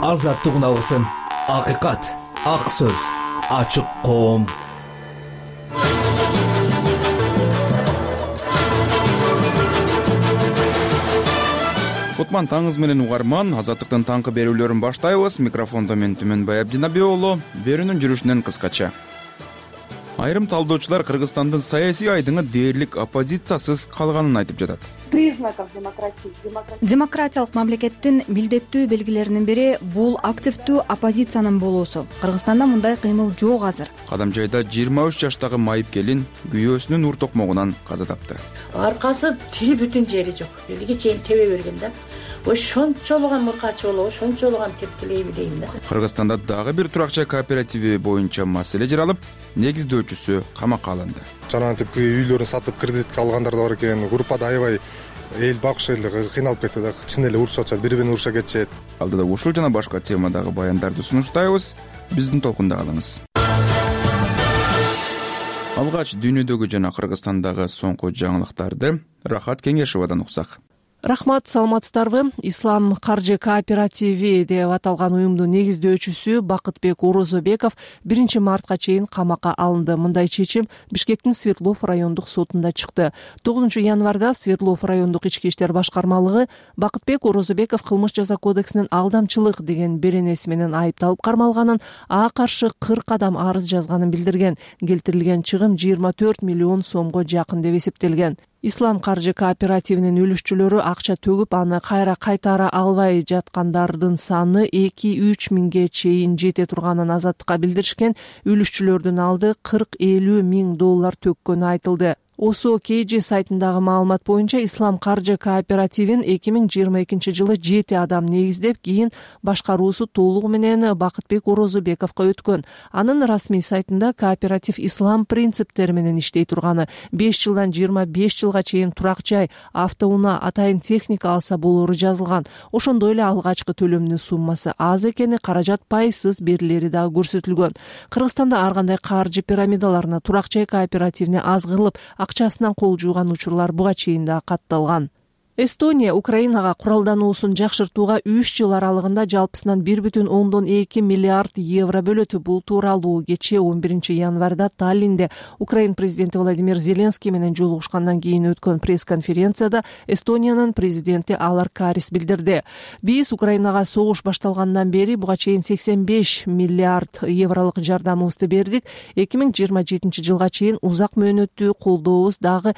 азаттык алгысын. Акыйкат, ак сөз, ачык коом. Кутман таңыз менен угарман, азаттыктын таңкы берүүлөрүн баштайбыз. Микрофондо мен Түмөнбай Абдинабий уулу. Берүүнүн жүрүшүнөн кыскача. Айрым талдоочулар Кыргызстандын саясий айдыңы дээрлик оппозициясыз калганын айтып жатат. Признаков демократии. Демократиялык мамлекеттин милдеттүү белгилеринин бири бул активдүү оппозициянын болуусу. Кыргызстанда мындай кыймыл жок азыр. Кадамжайда 23 жаштагы майыпкелин күйөөсүнүн ур токмогунан каза тапты. Аркасы тили бүтүн жери жок. Элге чейин тебе берген да. Ошончолуган муркачы болуп, ошончолуган тепкилейби дейм да. Кыргызстанда дагы бир туракча кооперативи боюнча маселе жаралып, негиздөөчүсү камакка алынды. Жанагынтип үйлөрүн сатып кредитке алгандар да бар экен. Группада аябай эл багыш эле кыйналып кетти да. Чын эле урушачат, бири-бирин уруша кетишет. Алдыда ушул жана башка темадагы баяндарды сунуштайбыз. Биздин толкунда калыңыз. Алгач дүйнөдөгү жана Кыргызстандагы соңку жаңылыктарды Рахат Кеңешевадан уксак. Рахмат, саламатсыздарбы? Ислам каржы кооперативи деп аталган уюмдун негиздөөчүсү Бакытбек Орозобеков 1 мартка чейин камакка алынды. Мындай чечим Бишкектин Свердлов райондук сотунда чыкты. 9 январда Свердлов райондук ички иштер башкармалыгы Бакытбек Орозобеков кылмыш жаза кодексинин алдамчылык деген беренеси менен айыпталып кармалганын, ага каршы 40 адам арыз жазганын билдирген. Келтирилген чыгым 24 миллион сомго жакын деп эсептелген. Ислам каржы кооперативинин үлүшчүлөрү акча төгүп, аны кайра кайтара албай жаткандардын саны 2-3 миңге чейин жете турганын азаттыкка билдиришкен. Үлүшчүлөрдүн алды 40-50 миң доллар төккөнү айтылды. OSO-KG сайтындагы маалымат боюнча Ислам каржы кооперативин 2022 жылы 7 адам негиздеп, кийин башкаруусу толугу менен Бакытбек Орозобековго өткөн. Анын расмий сайтында кооператив ислам принциптери менен иштей турганы, 5 жылдан 25 жылга чейин турак жай, автоунаа, атайын техника алса болору жазылган. Ошондой эле алгачкы төлөмдүн суммасы аз экени, каражат пайызсыз берилери дагы көрсөтүлгөн. Кыргызстанда ар кандай каржы пирамидаларына, турак жай кооперативине аз кылып, акчасынан кол жууган учурлар буга чейин да катталган. Эстония Украинага куралдануусун жакшыртууга 3 жыл аралыгында жалпысынан 1,2 миллиард евро бөлөт. Бул тууралуу кечээ 11 январда Таллинде Украин президенти Владимир Зеленский менен жолугушкандан кийин өткөн пресс-конференцияда Эстониянын президенти Алар Карис билдирди. Биз Украинага согуш башталгандан бери буга чейин 85 миллиард евролук жардамыбызды бердик. 2027 жылга чейин узак мөөнөттүү колдообуз дагы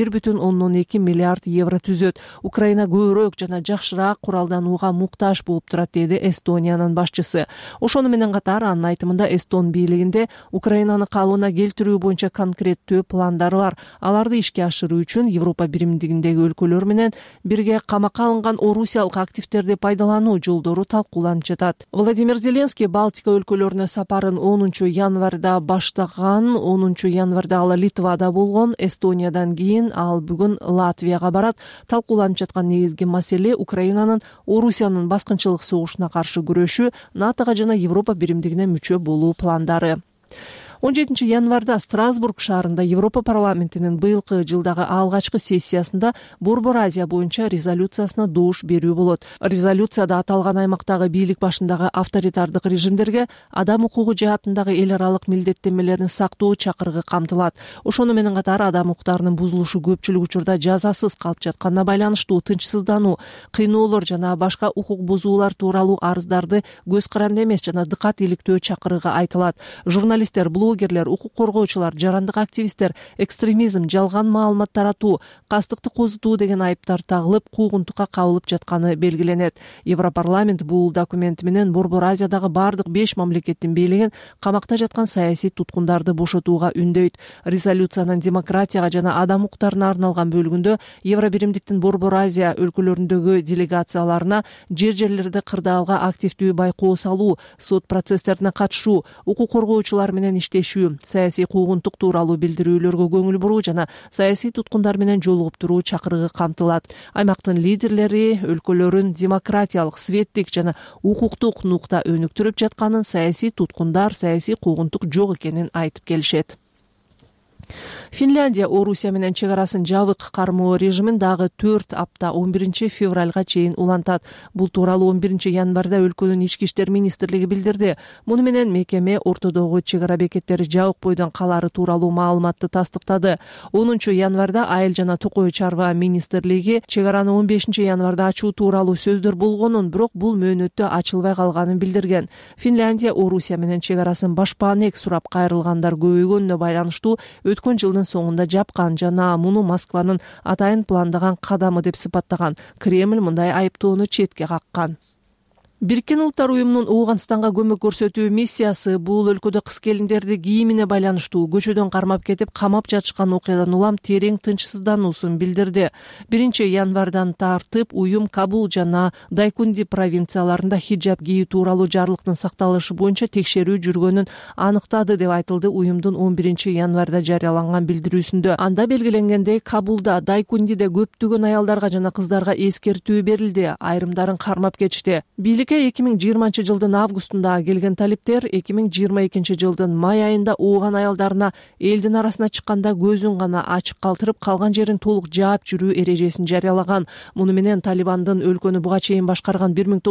1,2 миллиард евро түзөт. Украина көбүрөөк жана жакшыраак куралданууга муктаж болуп турат, деди Эстониянын башчысы. Ошону менен катар анын айтымында Эстон бийлигинде Украинаны калыбына келтирүү боюнча конкреттүү пландары бар. Аларды ишке ашыруу үчүн Европа биримдигиндеги өлкөлөр менен бирге камакка алынган орусиялык активдерди пайдалануу жолдору талкууланып жатат. Владимир Зеленский Балтика өлкөлөрүнө сапарын 10 январда баштаган. 10 январда ал Литвада болгон. Эстониядан кийин ал бүгүн Латвияга барат. Талкууланып жаткан негизги маселе Украинанын Орусиянын баскынчылык согушуна каршы күрөшүү, НАТОга жана Европа биримдигине мүчө болуу пландары. 17 январда Страсбург шаарында Европа парламентинин быйылкы жылдагы алгачкы сессиясында Борбор Азия боюнча резолюциясына добуш берүү болот. Резолюцияда аталган аймактагы бийлик башындагы авторитардык режимдерге адам укугу жаатындагы эл аралык милдеттенмелерин сактоо чакырыгы камтылат. Ошону менен катар адам укуктарынын бузулушу көпчүлүк учурда жазасыз калып жатканына байланыштуу тынчсыздануу, кыйноолор жана башка укук бузуулар тууралуу арыздарды көз каранды эмес жана дыкат иликтөө чакырыгы айтылат. Журналисттер, блогерлер, укук коргоочулар, жарандык активисттер экстремизм, жалган маалымат таратуу, кастыкты козутуу деген айыптар тагылып, куугунтукка кабылып жатканы белгиленет. Европарламент бул документ менен Борбор Азиядагы бардык 5 мамлекеттин бийлигин камакта жаткан саясий туткундарды бошотууга үндөйт. Резолюциянын демократияга жана адам укуктарына арналган бөлүгүндө Евро биримдиктин Борбор Азия өлкөлөрүндөгү делегацияларына жерлерде кырдаалга активдүү байкоо салуу, сот процесстерине катышуу, укук коргоочулар менен иштешүү, саясий куугунтук тууралуу билдирүүлөргө көңүл буруу жана саясий туткундар менен жолугуп туруу чакырыгы камтылат. Аймактын лидерлери өлкөлөрүн демократиялык, светтик жана укуктук нукта өнүктүрүп жатканын, саясий туткундар, саясий куугунтук жок экенин айтып келишет. Финляндия Орусия менен чек арасын жабык кармоо режимин дагы 4 апта 11 февралга чейин улантат. Бул тууралуу 11 январда өлкөнүн ички иштер министрлиги билдирди. Муну менен мекеме ортодогу чек ара бекеттери жабык бойдон калары тууралуу маалыматты тастыктады. 10 январда Айыл жана Токой чарба министрлиги чек араны 15 январда ачуу тууралуу сөздөр болгонун, бирок бул мөөнөттө ачылбай калганын билдирген. Финляндия Орусия менен чек арасын башпаанек сурап кайрылгандар көбөйгөнүнө байланыштуу өткөн жылдын соңунда жапкан жана муну Москванын атайын пландаган кадамы деп сыпаттаган. Кремль мындай айыптоону четке каккан. Бириккен Улуттар уюмунун Ооганстанга көмөк көрсөтүү миссиясы бул өлкөдө кыз келиндерди кийимине байланыштуу көчөдөн кармап кетип камап жатышкан окуядан улам терең тынчсыздануусун билдирди. 1 январдан тартып уюм Кабул жана Дайкунди провинцияларында хиджаб кийүү тууралуу жарлыктын сакталышы боюнча текшерүү жүргөнүн аныктады деп айтылды уюмдун 11 январда жарыяланган билдирүүсүндө. Анда белгиленгендей, Кабулда, Дайкундиде көптөгөн аялдарга жана кыздарга эскертүү берилди, айрымдарын кармап кетишти. 2020 жылдын августунда келген талиптер 2022 жылдын май айында ооған аялдарына элдин арасына чыкканда көзүн гана ачык калтырып, калган жерин толук жаап жүрүү эрежесин жарыялаган. Муну менен Талибандын өлкөнү буга чейин башкарган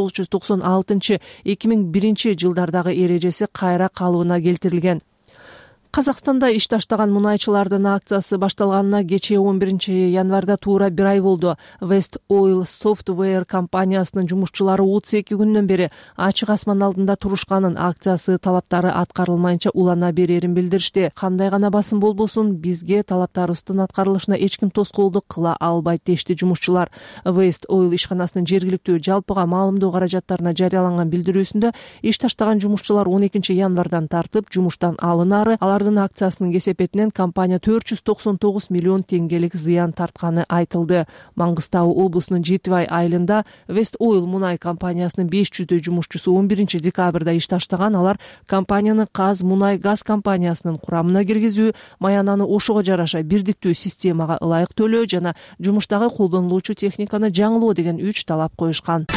1996-2001 жылдардагы эрежеси кайра калыбына келтирилген. Казакстанда иш таштаган мунайчылардын акциясы башталганына кечээ 11 январда туура 1 ай болду. West Oil Software компаниясынын жумушчулары 32 күндөн бери ачык асман алдында турушканын, акциясы талаптары аткарылмайынча улана берерин билдиришти. Кандай гана басым болбосун, бизге талаптарыбыздын аткарылышына эч ким тоскоолдук кыла албайт дешти жумушчулар. West Oil ишканасынын жергиликтүү жалпыга маалымдоо каражаттарына жарыяланган билдирүүсүндө иш таштаган жумушчулар 12 январдан тартып жумуштан алынары, акциясынын кесепетинен компания 499 миллион теңгелик зыян тартканы айтылды. Маңгыстау облусунун Жетибай айылында West Oil мунай компаниясынын 500 жумушчусу 11 декабрда иш таштаган. Алар компанияны Каз мунай газ компаниясынын курамына киргизүү, маянаны ошого жараша бирдиктүү системага ылайык төлөө жана жумуштагы колдонулуучу техниканы жаңылоо деген 3 талап коюшкан.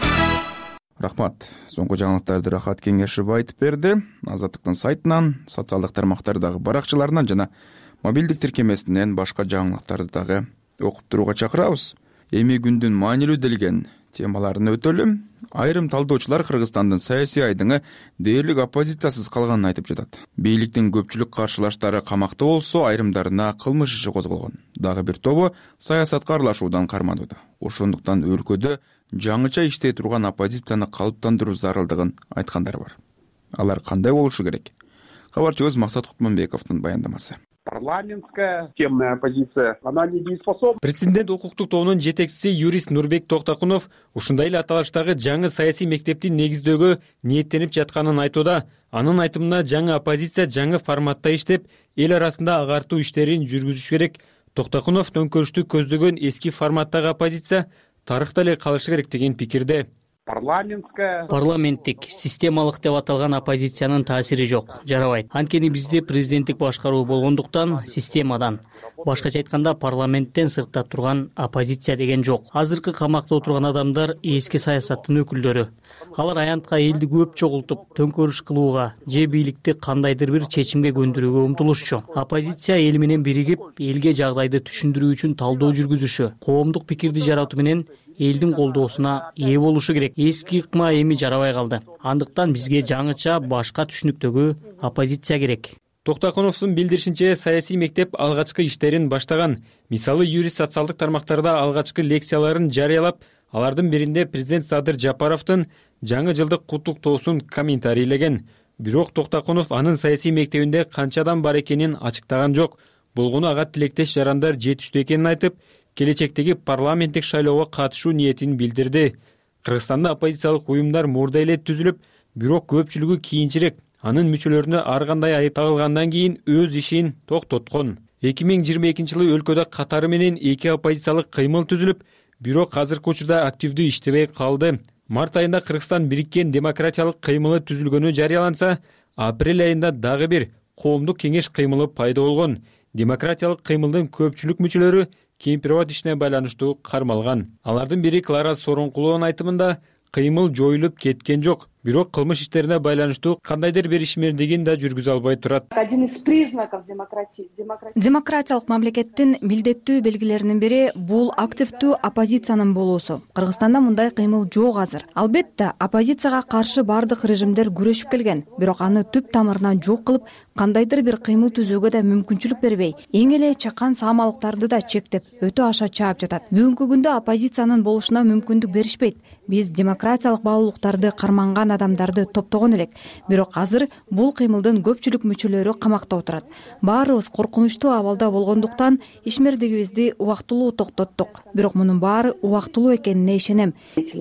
Рахмат. Соңку жаңылыктарды Рахат Кеңешев айтып берди. Азаттыктын сайтынан, социалдык тармактардагы баракчаларынан жана мобилдик тиркемесинен башка жаңылыктарды дагы окуп турууга чакырабыз. Эми күндүн маанилүү делген темаларын өтөлүм. Айрым талдоочулар Кыргызстандын саясий айдыңы дээрлик оппозициясыз калганын айтып жатат. Бийликтин көпчүлүк каршылаштары камакта болсо, айрымдарына кылмыш иши козголгон. Дагы бир тобу саясатка аралашуудан карманууда. Ошондуктан өлкөдө жаңыча иштей турган оппозицияны калыптандыруу зарылдыгын айткандар бар. Алар кандай болушу керек? Кабарчыбыз Максат Кутманбековдун баяндамасы. Парламентская системная оппозиция, она недееспособна. Президент укуктук тобунун жетекчиси юрист Нурбек Токтакунов ушундай эле аталыштагы жаңы саясий мектепти негиздөөгө ниеттенип жатканын айтууда. Анын айтымына жаңы оппозиция жаңы форматта иштеп, эл арасында агартуу иштерин жүргүзүш керек. Токтакунов төңкөрүштү көздөгөн эски форматтагы оппозиция тарыхта эле калышы керек деген пикирде. Парламенттик, системалык деп аталган оппозициянын таасири жок, жарабайт. Анткени бизде президенттик башкаруу болгондуктан системадан, башкача айтканда парламенттен сыртта турган оппозиция деген жок. Азыркы камакта отурган адамдар эски саясаттын өкүлдөрү. Алар аянтка элди көп чогултуп, төңкөрүш кылууга же бийликти кандайдыр бир чечимге көндүрүүгө умтулушчу. Оппозиция эл менен биригип, элге жагдайды түшүндүрүү үчүн талдоо жүргүзүшү, коомдук пикирди жаратуу менен элдин колдоосуна ээ болушу керек. Эски ыкма эми жарабай калды. Андыктан бизге жаңыча башка түшүнүктөгү оппозиция керек. Токтакуновдун билдиришинче, саясий мектеп алгачкы иштерин баштаган. Мисалы, юрист социалдык тармактарда алгачкы лекцияларын жарыялап, алардын биринде президент Садыр Жапаровдун жаңы жылдык куттуктоосун комментарийлеген. Бирок Токтакунов анын саясий мектебинде канча адам бар экенин ачыктаган жок. Болгону ага тилектеш жарандар жетиштүү экенин айтып, келечектеги парламенттик шайлоого катышуу ниетин билдирди. Кыргызстанда оппозициялык уюмдар мурда эле түзүлүп, бирок көпчүлүгү кийинчерээк, анын мүчөлөрүнө ар кандай айып тагылгандан кийин өз ишин токтоткон. 2022 жылы өлкөдө катары менен 2 оппозициялык кыймыл түзүлүп, бирок азыркы учурда активдүү иштебей калды. Март айында Кыргызстан бириккен демократиялык кыймылы түзүлгөнү жарыяланса, апрель айында дагы бир коомдук кеңеш кыймылы пайда болгон. Демократиялык кыймылдын көпчүлүк мүчөлөрү Кемпирбат ишине байланыштуу кармалган. Алардын бири Клара Сооронкулованын айтымында, кыймыл жоюлуп кеткен жок. бирок кылмыш иштерине байланыштуу кандайдыр бир ишмердигин да жүргүзө албай турат. Один из признаков демократии. Демократиялык мамлекеттин милдеттүү белгилеринин бири бул активдүү оппозициянын болуусу. Кыргызстанда мындай кыймыл жок азыр. Албетте, оппозицияга каршы бардык режимдер күрөшүп келген, бирок аны түп тамырынан жок кылып, кандайдыр бир кыймыл түзүүгө да мүмкүнчүлүк бербей, эң эле чакан саамалыктарды да чектеп, өтө аша чаап жатат. Бүгүнкү күндө оппозициянын болушуна мүмкүндүк беришпейт. Биз демократиялык баалуулуктарды карманган адамдарды топтогон элек, бирок азыр бул кыймылдын көпчүлүк мүчөлөрү камакта отурат. Баарыбыз коркунучтуу абалда болгондуктан ишмердигибизди убактылуу токтоттук. Бирок мунун баары убактылуу экенине ишенем.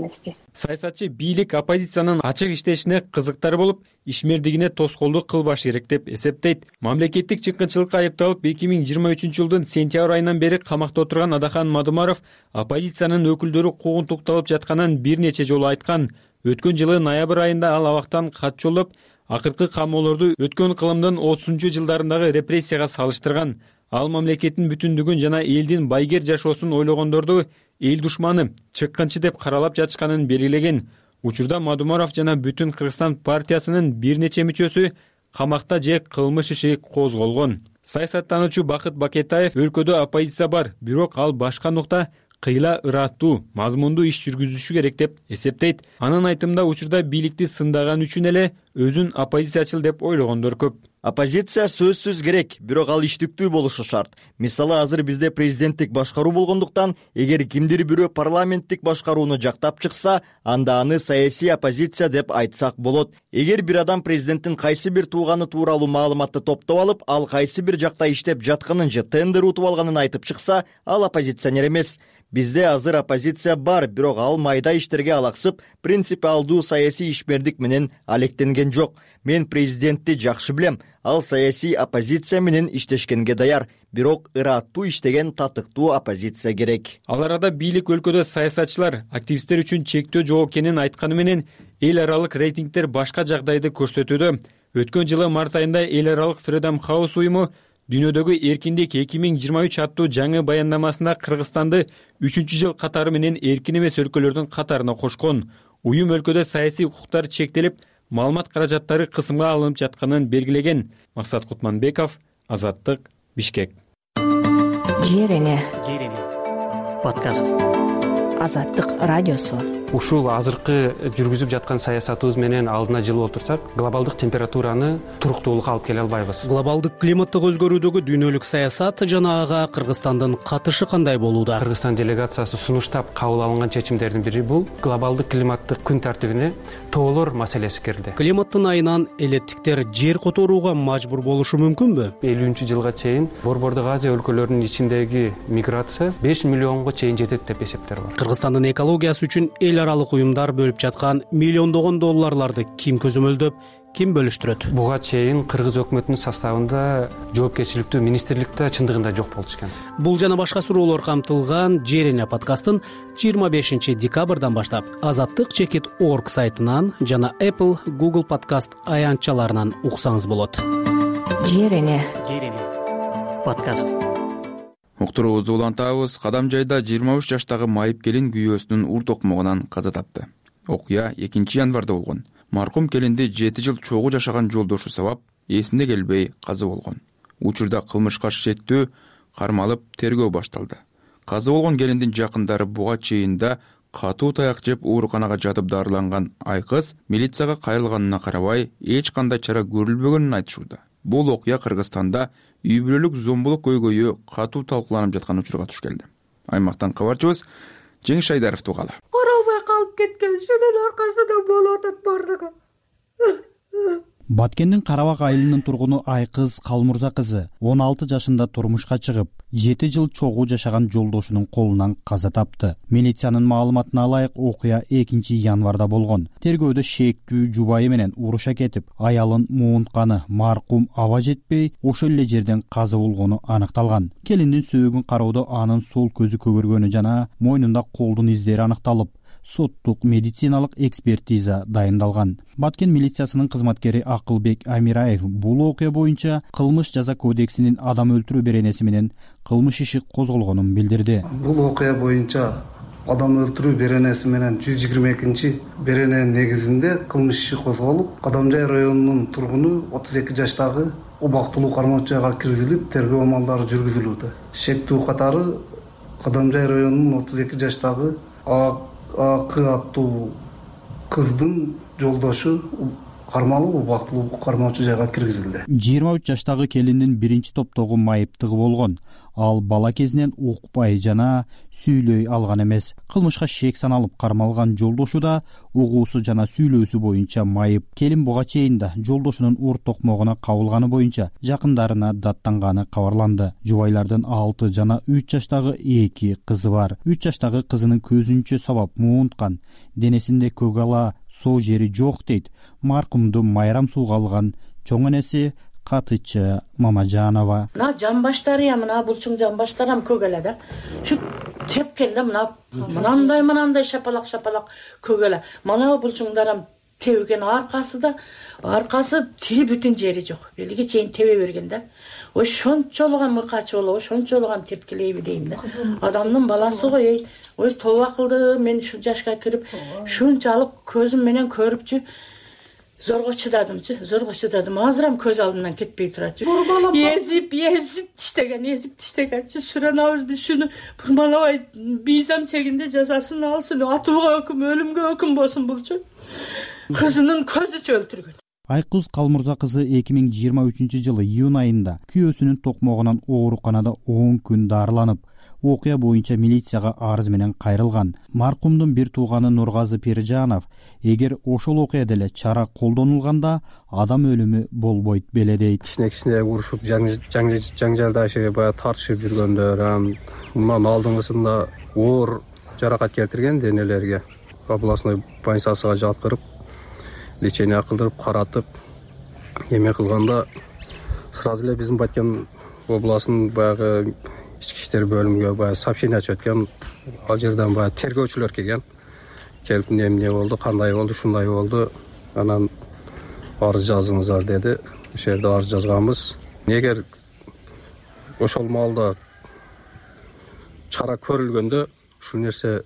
Саясатчы бийлик оппозициянын ачык иштешине кызыктар болуп, ишмердигине тоскоолдук кылбаш керек деп эсептейт. Мамлекеттик чыккынчылыкка айыпталып 2023 жылдын сентябрь айынан бери камакта отурган Адахан Мадумаров оппозициянын өкүлдөрү куугунтукталып жатканын бир нече жолу айткан. Өткөн жылы ноябрь айында ал абактан кат жолдоп, акыркы камоолорду өткөн кылымдын 30 жылдарындагы репрессияга салыштырган. Ал мамлекеттин бүтүндүгүн жана элдин байгер жашоосун ойлогондорду эл душманы, чыккынчы деп каралап жатышканын белгилеген. Учурда Мадумаров жана Бүтүн Кыргызстан партиясынын бир нече мүчөсү камакта же кылмыш иши козголгон. Саясаттануучу Бакыт Бакетаев өлкөдө оппозиция бар, бирок ал башка нукта кыйла ыраттуу, мазмундуу иш жүргүзүшү керек деп эсептейт. Анын айтымында учурда бийликти сындаган үчүн эле өзүн оппозициячыл деп ойлогондор көп. Оппозиция сөзсүз керек, бирок ал иштиктүү болушу шарт. Мисалы, азыр бизде президенттик башкаруу болгондуктан, эгер кимдир бирөө парламенттик башкарууну жактап чыкса, анда аны саясий оппозиция деп айтсак болот. Эгер бир адам президенттин кайсы бир тууганы тууралуу маалыматты топтоп алып, ал кайсы бир жакта иштеп жатканын же тендер утуп алганын айтып чыкса, ал оппозиционер эмес. Бизде азыр оппозиция бар, бирок ал майда иштерге алаксып, принципиалдуу саясий ишмердик менен алектенген жок. Мен президентти жакшы билем, ал саясий оппозиция менен иштешкенге даяр, бирок ыраттуу иштеген татыктуу оппозиция керек. Ал арада бийлик өлкөдө саясатчылар, активисттер үчүн чектөө жок экенин айтканы менен эл аралык рейтингдер башка жагдайды көрсөтүүдө. Өткөн жылы март айында эл аралык Freedom House уюму Дүйнөдөгү эркиндик 2023 аттуу жаңы баяндамасында Кыргызстанды 3-чү жыл катары менен эркин эмес өлкөлөрдүн катарына кошкон. Уюм өлкөдө саясий укуктар чектелип, маалымат каражаттары кысымга алынып жатканын белгилеген. Максат Кутманбеков, Азаттык, Бишкек. Жерене Подкаст. Азаттык радиосу. Ушул азыркы жүргүзүп жаткан саясатыбыз менен алдына жылып отурсак, глобалдык температураны туруктуулукка алып келе албайбыз. Глобалдык климаттык өзгөрүүдөгү дүйнөлүк саясат жана ага Кыргызстандын катышы кандай болууда? Кыргызстан делегациясы сунуштап кабыл алынган чечимдердин бири бул глобалдык климаттык күн тартибине тоолор маселеси кирди. Климаттын айынан элеттиктер жер которууга мажбур болушу мүмкүнбү? 50-жылга чейин Борбордук Азия өлкөлөрүнүн ичиндеги миграция 5 миллионго чейин жетет деп эсептер бар. Кыргызстандын экологиясы үчүн эл аралык уюмдар бөлүп жаткан миллиондогон долларларды ким көзөмөлдөп, ким бөлүштүрөт? Буга чейин Кыргыз өкмөтүнүн составында жоопкерчиликтүү министрликте чындыгында жок болчу экен. Бул жана башка суроолор камтылган Жерене подкастын 25 декабрдан баштап azattik.org сайтынан жана Apple, Google подкаст аянтчаларынан уксаңыз болот. Жерене Подкаст. Уктуруубузду улантабыз. Кадам жайда 23 жаштагы майып келин күйөөсүнүн ур токмогунан каза тапты. Окуя 2 январда болгон. Маркум келинди 7 жыл чогуу жашаган жолдошу сабап эсине келбей каза болгон. Учурда кылмышка шектүү кармалып тергөө башталды. Каза болгон келиндин жакындары буга чейин да катуу таяк жеп ооруканага жатып дарыланган айкыз милицияга кайрылганына карабай эч кандай чара көрүлбөгөнүн айтышууда. Бул окуя Кыргызстанда үй бүлөлүк зомбулук көйгөйү катуу талкууланып жаткан учурга туш келди. Аймактан кабарчыбыз Жеңиш Айдаров тугалы. Карабай калып кеткен шунун аркасында болуп атат бардыгы. Баткендин Карабак айылынын тургуну Айкыз Калмурза кызы 16 жашында турмушка чыгып, 7 жыл чогуу жашаган жолдошунун колунан каза тапты. Милициянын маалыматына ылайык окуя 2 январда болгон. Тергөөдө шектүү жубайы менен уруша кетип, аялын муунтканы маркум аба жетпей, ошол эле жерден каза болгону аныкталган. Келиндин сөөгүн кароодо анын сол көзү көгөргөнү жана мойнунда колдун издери аныкталып, соттук медициналык экспертиза дайындалган. Баткен милициясынын кызматкери Акылбек Амираев бул окуя боюнча кылмыш жаза кодексинин адам өлтүрүү беренеси менен кылмыш иши козголгонун билдирди. Бул окуя боюнча адам өлтүрүү беренеси менен 122 берене негизинде кылмыш иши козголуп, Кадамжай районунун тургуну 32 жаштагы убактылуу кармоочуга киргизилип, тергөө амалдары жүргүзүлүүдө. Шектүү катары Кадамжай районунун 32 жаштагы АК аттуу кыздын жолдошу кармалып, убактылуу кармоочу жайга киргизилди. 23 жаштагы келиндин биринчи топтогу майыптыгы болгон. Ал бала кезинен укпай жана сүйлөй алган эмес. Кылмышка шек саналып кармалган жолдошу да угуусу жана сүйлөөсү боюнча майып. Келин буга чейин да жолдошунун ур токмогуна кабылганы боюнча жакындарына даттанганы кабарланды. Жубайлардын 6 жана 3 жаштагы 2 кызы бар. 3 жаштагы кызынын көзүнчө сабап муунткан, денесинде көгала соо жери жок дейт маркумду майрам сууга алган чоң энеси Катычы Мамажанова. Мына жамбаштары, мына булчуң жамбаштарым көгеле да. Şu тепкенде мынандай шапалак көгеле. Мына булчуңдарым тебген аркасы тили бүтүн жери жок. Белге чейин тебе берген да. Ой шончолган мыкачы болобу, шончолган тепкилейби дейм да. Адамдын баласы ғой, ой тоба кылды, мен şu жашка кирип, шунчалык көзүм менен көрүпчү. Зорго чыдадым. Азырам көз алдымдан кетпей турачы. Езип тиштеген. Суранабыз биз шуну бурмалабай бийзам чегинде жазасын алсын, атууга өкүм, өлүмгө өкүм болсун булчу. Кызынын көзү өлтүргөн. Айкуз Калмурза кызы 2023 жылы июнь айында күйөөсүнүн токмогунан ооруканада 10 күн дарыланып, окуя боюнча милицияга арыз менен кайрылган. Маркумдун бир тууганы Нургазы Пиржанов, эгер ошол окуяда эле чара колдонулганда адам өлүмү болбойт беле дейт. Кичине урушуп, жаңжалдашып, тартышып жүргөндөр, мындан алдыңгысында оор жаракат келтирген денелерге областной больницасына жаткырып, лечение кылдырып, каратып, эме кылганда сразу эле биздин Баткен областынын баягы ички иштер бөлүмүгө баягы сообщение өткөн. Ал жерден баягы тергөөчүлөр келген. Келип эмне болду, кандай болду, шундай болду. Анан арыз жазыңыздар деди. Ошол жерде арыз жазганбыз. Эгер ошол маалда чара көрүлгөндө ушул нерсе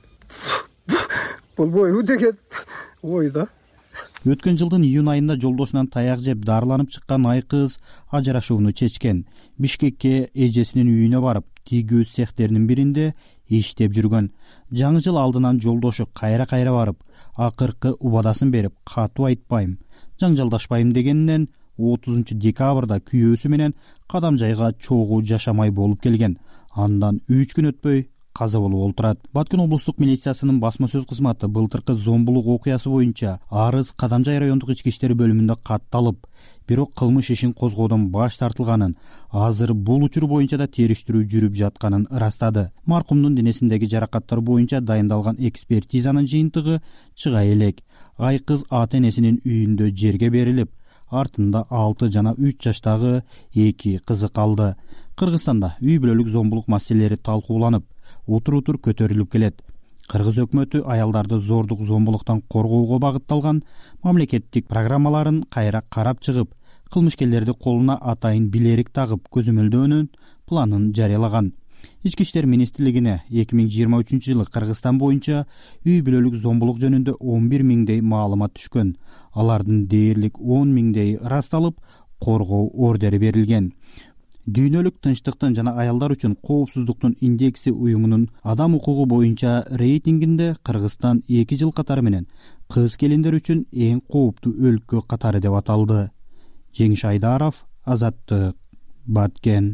болбойбу деген ойда. Өткөн жылдын июнь айында жолдошунан таяк жеп дарыланып чыккан Айкыз ажырашууну чечкен. Бишкекке эжесинин үйүнө барып, тигүү цехтеринин биринде иштеп жүргөн. Жаңы жыл алдынан жолдошу кайра барып, акыркы убадасын берип, катуу айтпайм, жаңжалдашпайм дегенинен 30 декабрда күйөөсү менен Кадамжайга чогуу жашамай болуп келген. Андан 3 күн өтпөй каза болуп олтурат. Баткен облустук милициясынын басма сөз кызматы былтыркы зомбулук окуясы боюнча арыз Кадамжай райондук ички иштер бөлүмүндө катталып, бирок кылмыш ишин козгоодон баш тартылганын, азыр бул учур боюнча да териштирүү жүрүп жатканын ырастады. Маркумдун денесиндеги жаракаттар боюнча дайындалган экспертизанын жыйынтыгы чыга элек. Айкыз ата-энесинин үйүндө жерге берилип, артында 6 жана 3 жаштагы 2 кызы калды. Кыргызстанда үй бүлөлүк зомбулук маселелери талкууланып, утур көтөрүлүп келет. Кыргыз өкмөтү аялдарды зордук зомбулуктан коргоого багытталган мамлекеттик программаларын кайра карап чыгып, кылмышкерлерди колуна атайын билерик тагып көзөмөлдөөнүн планын жарыялаган. Ички иштер министрлигине 2023 жылы Кыргызстан боюнча үй бүлөлүк зомбулук жөнүндө 11 миңдей маалымат түшкөн. Алардын дээрлик 10 миңдей ырасталып, коргоо ордери берилген. Дүйнөлүк тынчтыктын жана аялдар үчүн коопсуздуктун индекси уюмунун адам укугу боюнча рейтингинде Кыргызстан 2 жыл катары менен кыз келиндер үчүн эң кооптуу өлкө катары деп аталды. Жеңиш Айдаров, Азаттык, Баткен.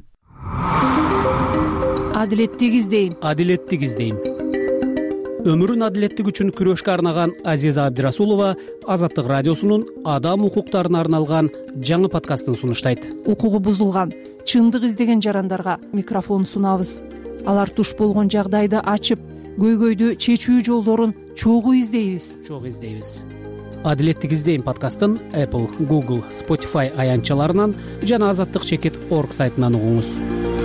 Адилеттик издейм. Өмүрүн адилеттик үчүн күрөшкө арнаган Азиза Абдирасулова Азаттык радиосунун адам укуктарына арналган жаңы подкастын сунуштайт. Укугу бузулган, чындык издеген жарандарга микрофон сунабыз. Алар туш болгон жагдайды ачып, көйгөйдү чечүү жолдорун чогуу издейбиз. Адилеттик издейм подкастын Apple, Google, Spotify аянтчаларынан жана azattik.org сайтынан угуңуз.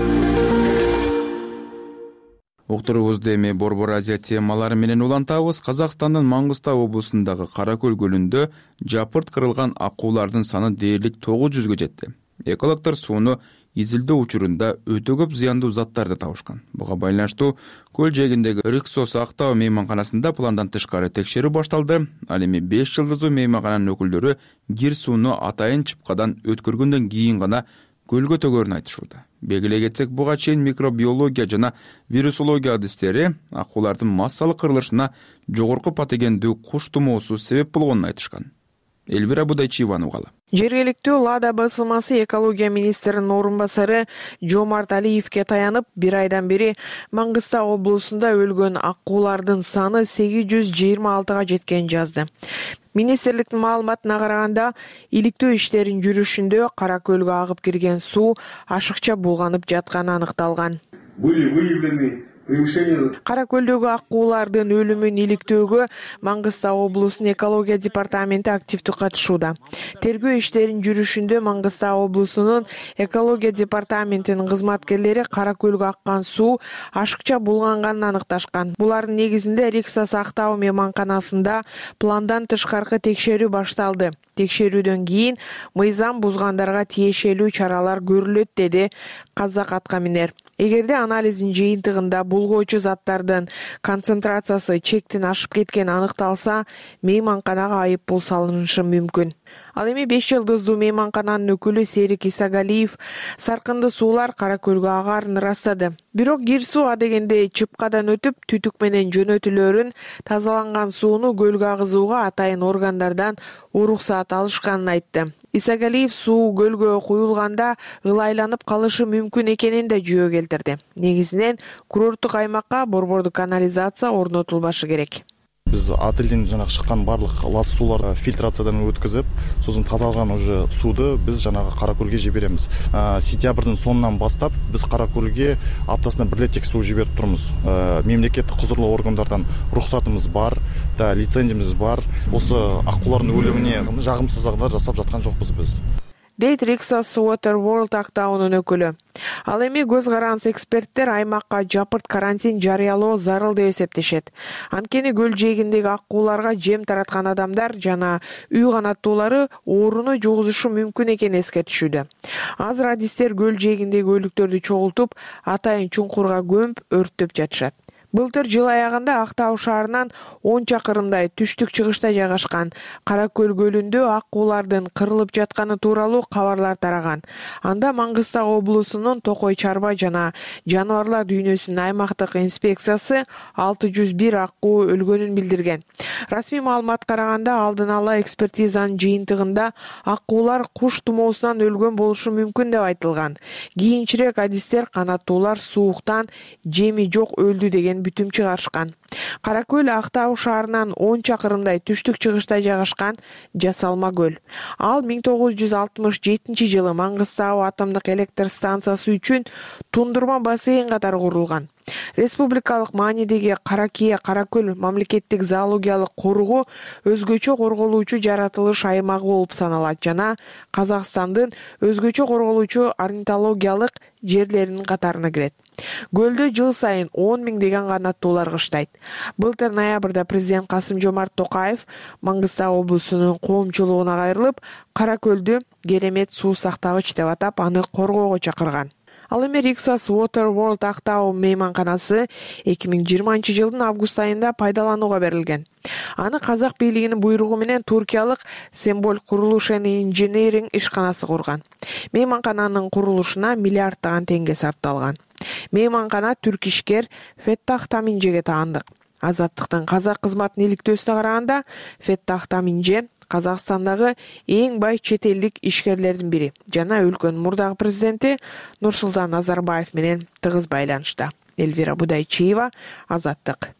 Уктурубузду эми Борбор Азия темалары менен улантабыз. Казакстандын Маңгыстау облусундагы Каракөл көлүндө жапырт кырылган акуулардын саны дээрлик 900гө жетти. Экологдор сууну изилдөө учурунда өтө көп зыяндуу заттарды табышкан. Буга байланыштуу көл жээгиндеги Риксос актоо мейманканасында пландан тышкары текшерүү башталды. Ал эми 5 жылдыздуу мейманкананын өкүлдөрү кир сууну атайын чыпкадан өткөргөндөн кийин гана көлгө төгөрүн айтышууда. Белгилей кетсек, буга чейин микробиология жана вирусология адистери акуулардын массалык кырылышына жогорку патогендүү куш тумоосу себеп болгонун айтышкан. Эльвира Будайчиеванын угалы. Жергиликтүү Лада басылмасы экология министринин орун басары Жомарт Алиевке таянып, 1 айдан бери Маңгыстау облусунда өлгөн акуулардын саны 826га жеткенин жазды. Министрликтин маалыматына караганда, иликтөө иштерин жүрүшүндө Кара көлгө агып кирген суу ашыкча булганып жатканы аныкталган. Кара көлдөгү акуулардын өлүмүн иликтөөгө Маңгыстау облусунун экология департаменти активдүү катышууда. Тергөө иштерин жүрүшүндө Маңгыстау облусунун экология департаментинин кызматкерлери Кара көлгө аккан суу ашыкча булганганын аныкташкан. Булардын негизинде Риксос актоо мейманканасында пландан тышкаркы текшерүү башталды. Текшерүүдөн кийин мыйзам бузгандарга тиешелүү чаралар көрүлөт, деди Казак аткаминер. Эгерде анализдин жыйынтыгында булгоочу заттардын концентрациясы чектен ашып кеткени аныкталса, мейманканага айыппул салынышы мүмкүн. Ал эми 5 жылдыздуу мейманкананын өкүлү Серик Исагалиев саркынды суулар Кара көлгө агарын ырастады. Бирок кир суу адегенде чыпкадан өтүп, түтүк менен жөнөтүлөрүн тазаланган сууну көлгө агызууга атайын органдардан уруксаат алышканын айтты. Исагалиев суу көлгө куюлганда ылайланып калышы мүмкүн экенин да жүйө келтирди. Негизинен курорттук аймакка борбордук канализация орнотулбашы керек. Биз отелден жанагы чыккан барлык лас сууларды фильтрациядан өткөзүп, сосын тазалган уже сууду биз жанагы Кара көлгө жиберемиз. Сентябрдын сонунан баштап биз Кара көлгө аптасына 1 рет суу жиберип турмуз. Мемлекеттик кузурлуу органдардан уруксатыбыз бар, да лицензиябыз бар. Осы акуулардын өлүмүнө жагымсыздыктар жасап жаткан жокпуз биз. Дейт Риксос Water World актаунун өкүлү. Ал эми көз каранс эксперттер аймакка жапырт карантин жарыялоо зарыл деп эсептешет. Анткени көл жээгиндеги акууларга жем тараткан адамдар жана үй канаттуулары ооруну жугузушу мүмкүн экенин эскертишүүдө. Азыр адистер көл жээгиндеги өлүктөрдү чогултуп, атайын чуңкурга көмүп, өрттөп жатышат. Былтыр жыл аягында Актау шаарынан 10 чакырымдай түштүк-чыгышта жайгашкан Кара көл көлүндө акуулардын кырылып жатканы тууралуу кабарлар тараган. Анда Маңгыстау облусунун Токой чарба жана жаныбарлар дүйнөсүнүн аймактык инспекциясы 601 акуу өлгөнүн билдирген. Расмий маалыматка караганда, алдын ала экспертизанын жыйынтыгында акуулар куш тумоосунан өлгөн болушу мүмкүн деп айтылган. Кийинчерээк адистер канаттуулар сууктан жеми жок өлдү деген бүтүм чыгарышкан. Кара көл Актау шаарынан 10 чакырымдай түштүк-чыгышта жайгашкан жасалма көл. Ал 1967 жылы Маңгыстау атомдук электр станциясы үчүн тундурма бассейн катары курулган. Республикалык маанидеги Каракия Кара көл мамлекеттик зоологиялык коругу өзгөчө корголуучу жаратылыш аймагы болуп саналат жана Казакстандын өзгөчө корголуучу орнитологиялык жерлеринин катарына кирет. Көлдө жыл сайын 10 миңдеген канаттуулар кыштайт. Былтыр ноябрда президент Касым-Жомарт Токаев Маңгыстау облусунун коомчулугуна кайрылып, Кара көлдү керемет суу сактагыч деп атап, аны коргоого чакырган. Ал эми Риксос Water World актау мейманканасы 2020 жылдын август айында пайдаланууга берилген. Аны Казак бийлигинин буйругу менен туркиялык Semboll Kuruluş and Engineering ишканасы курган. Мейманкананын курулушуна миллиарддаган теңге сарпталган. Мейманкана түрк ишкер Феттах Таминжеге таандык. Азаттыктын казак кызматынын иликтөөсүнө караганда, Феттах Таминже Казакстандагы эң бай чет элдик ишкерлердин бири жана өлкөнүн мурдагы президенти Нурсултан Назарбаев менен тыгыз байланышта. Эльвира Будайчиева, Азаттык.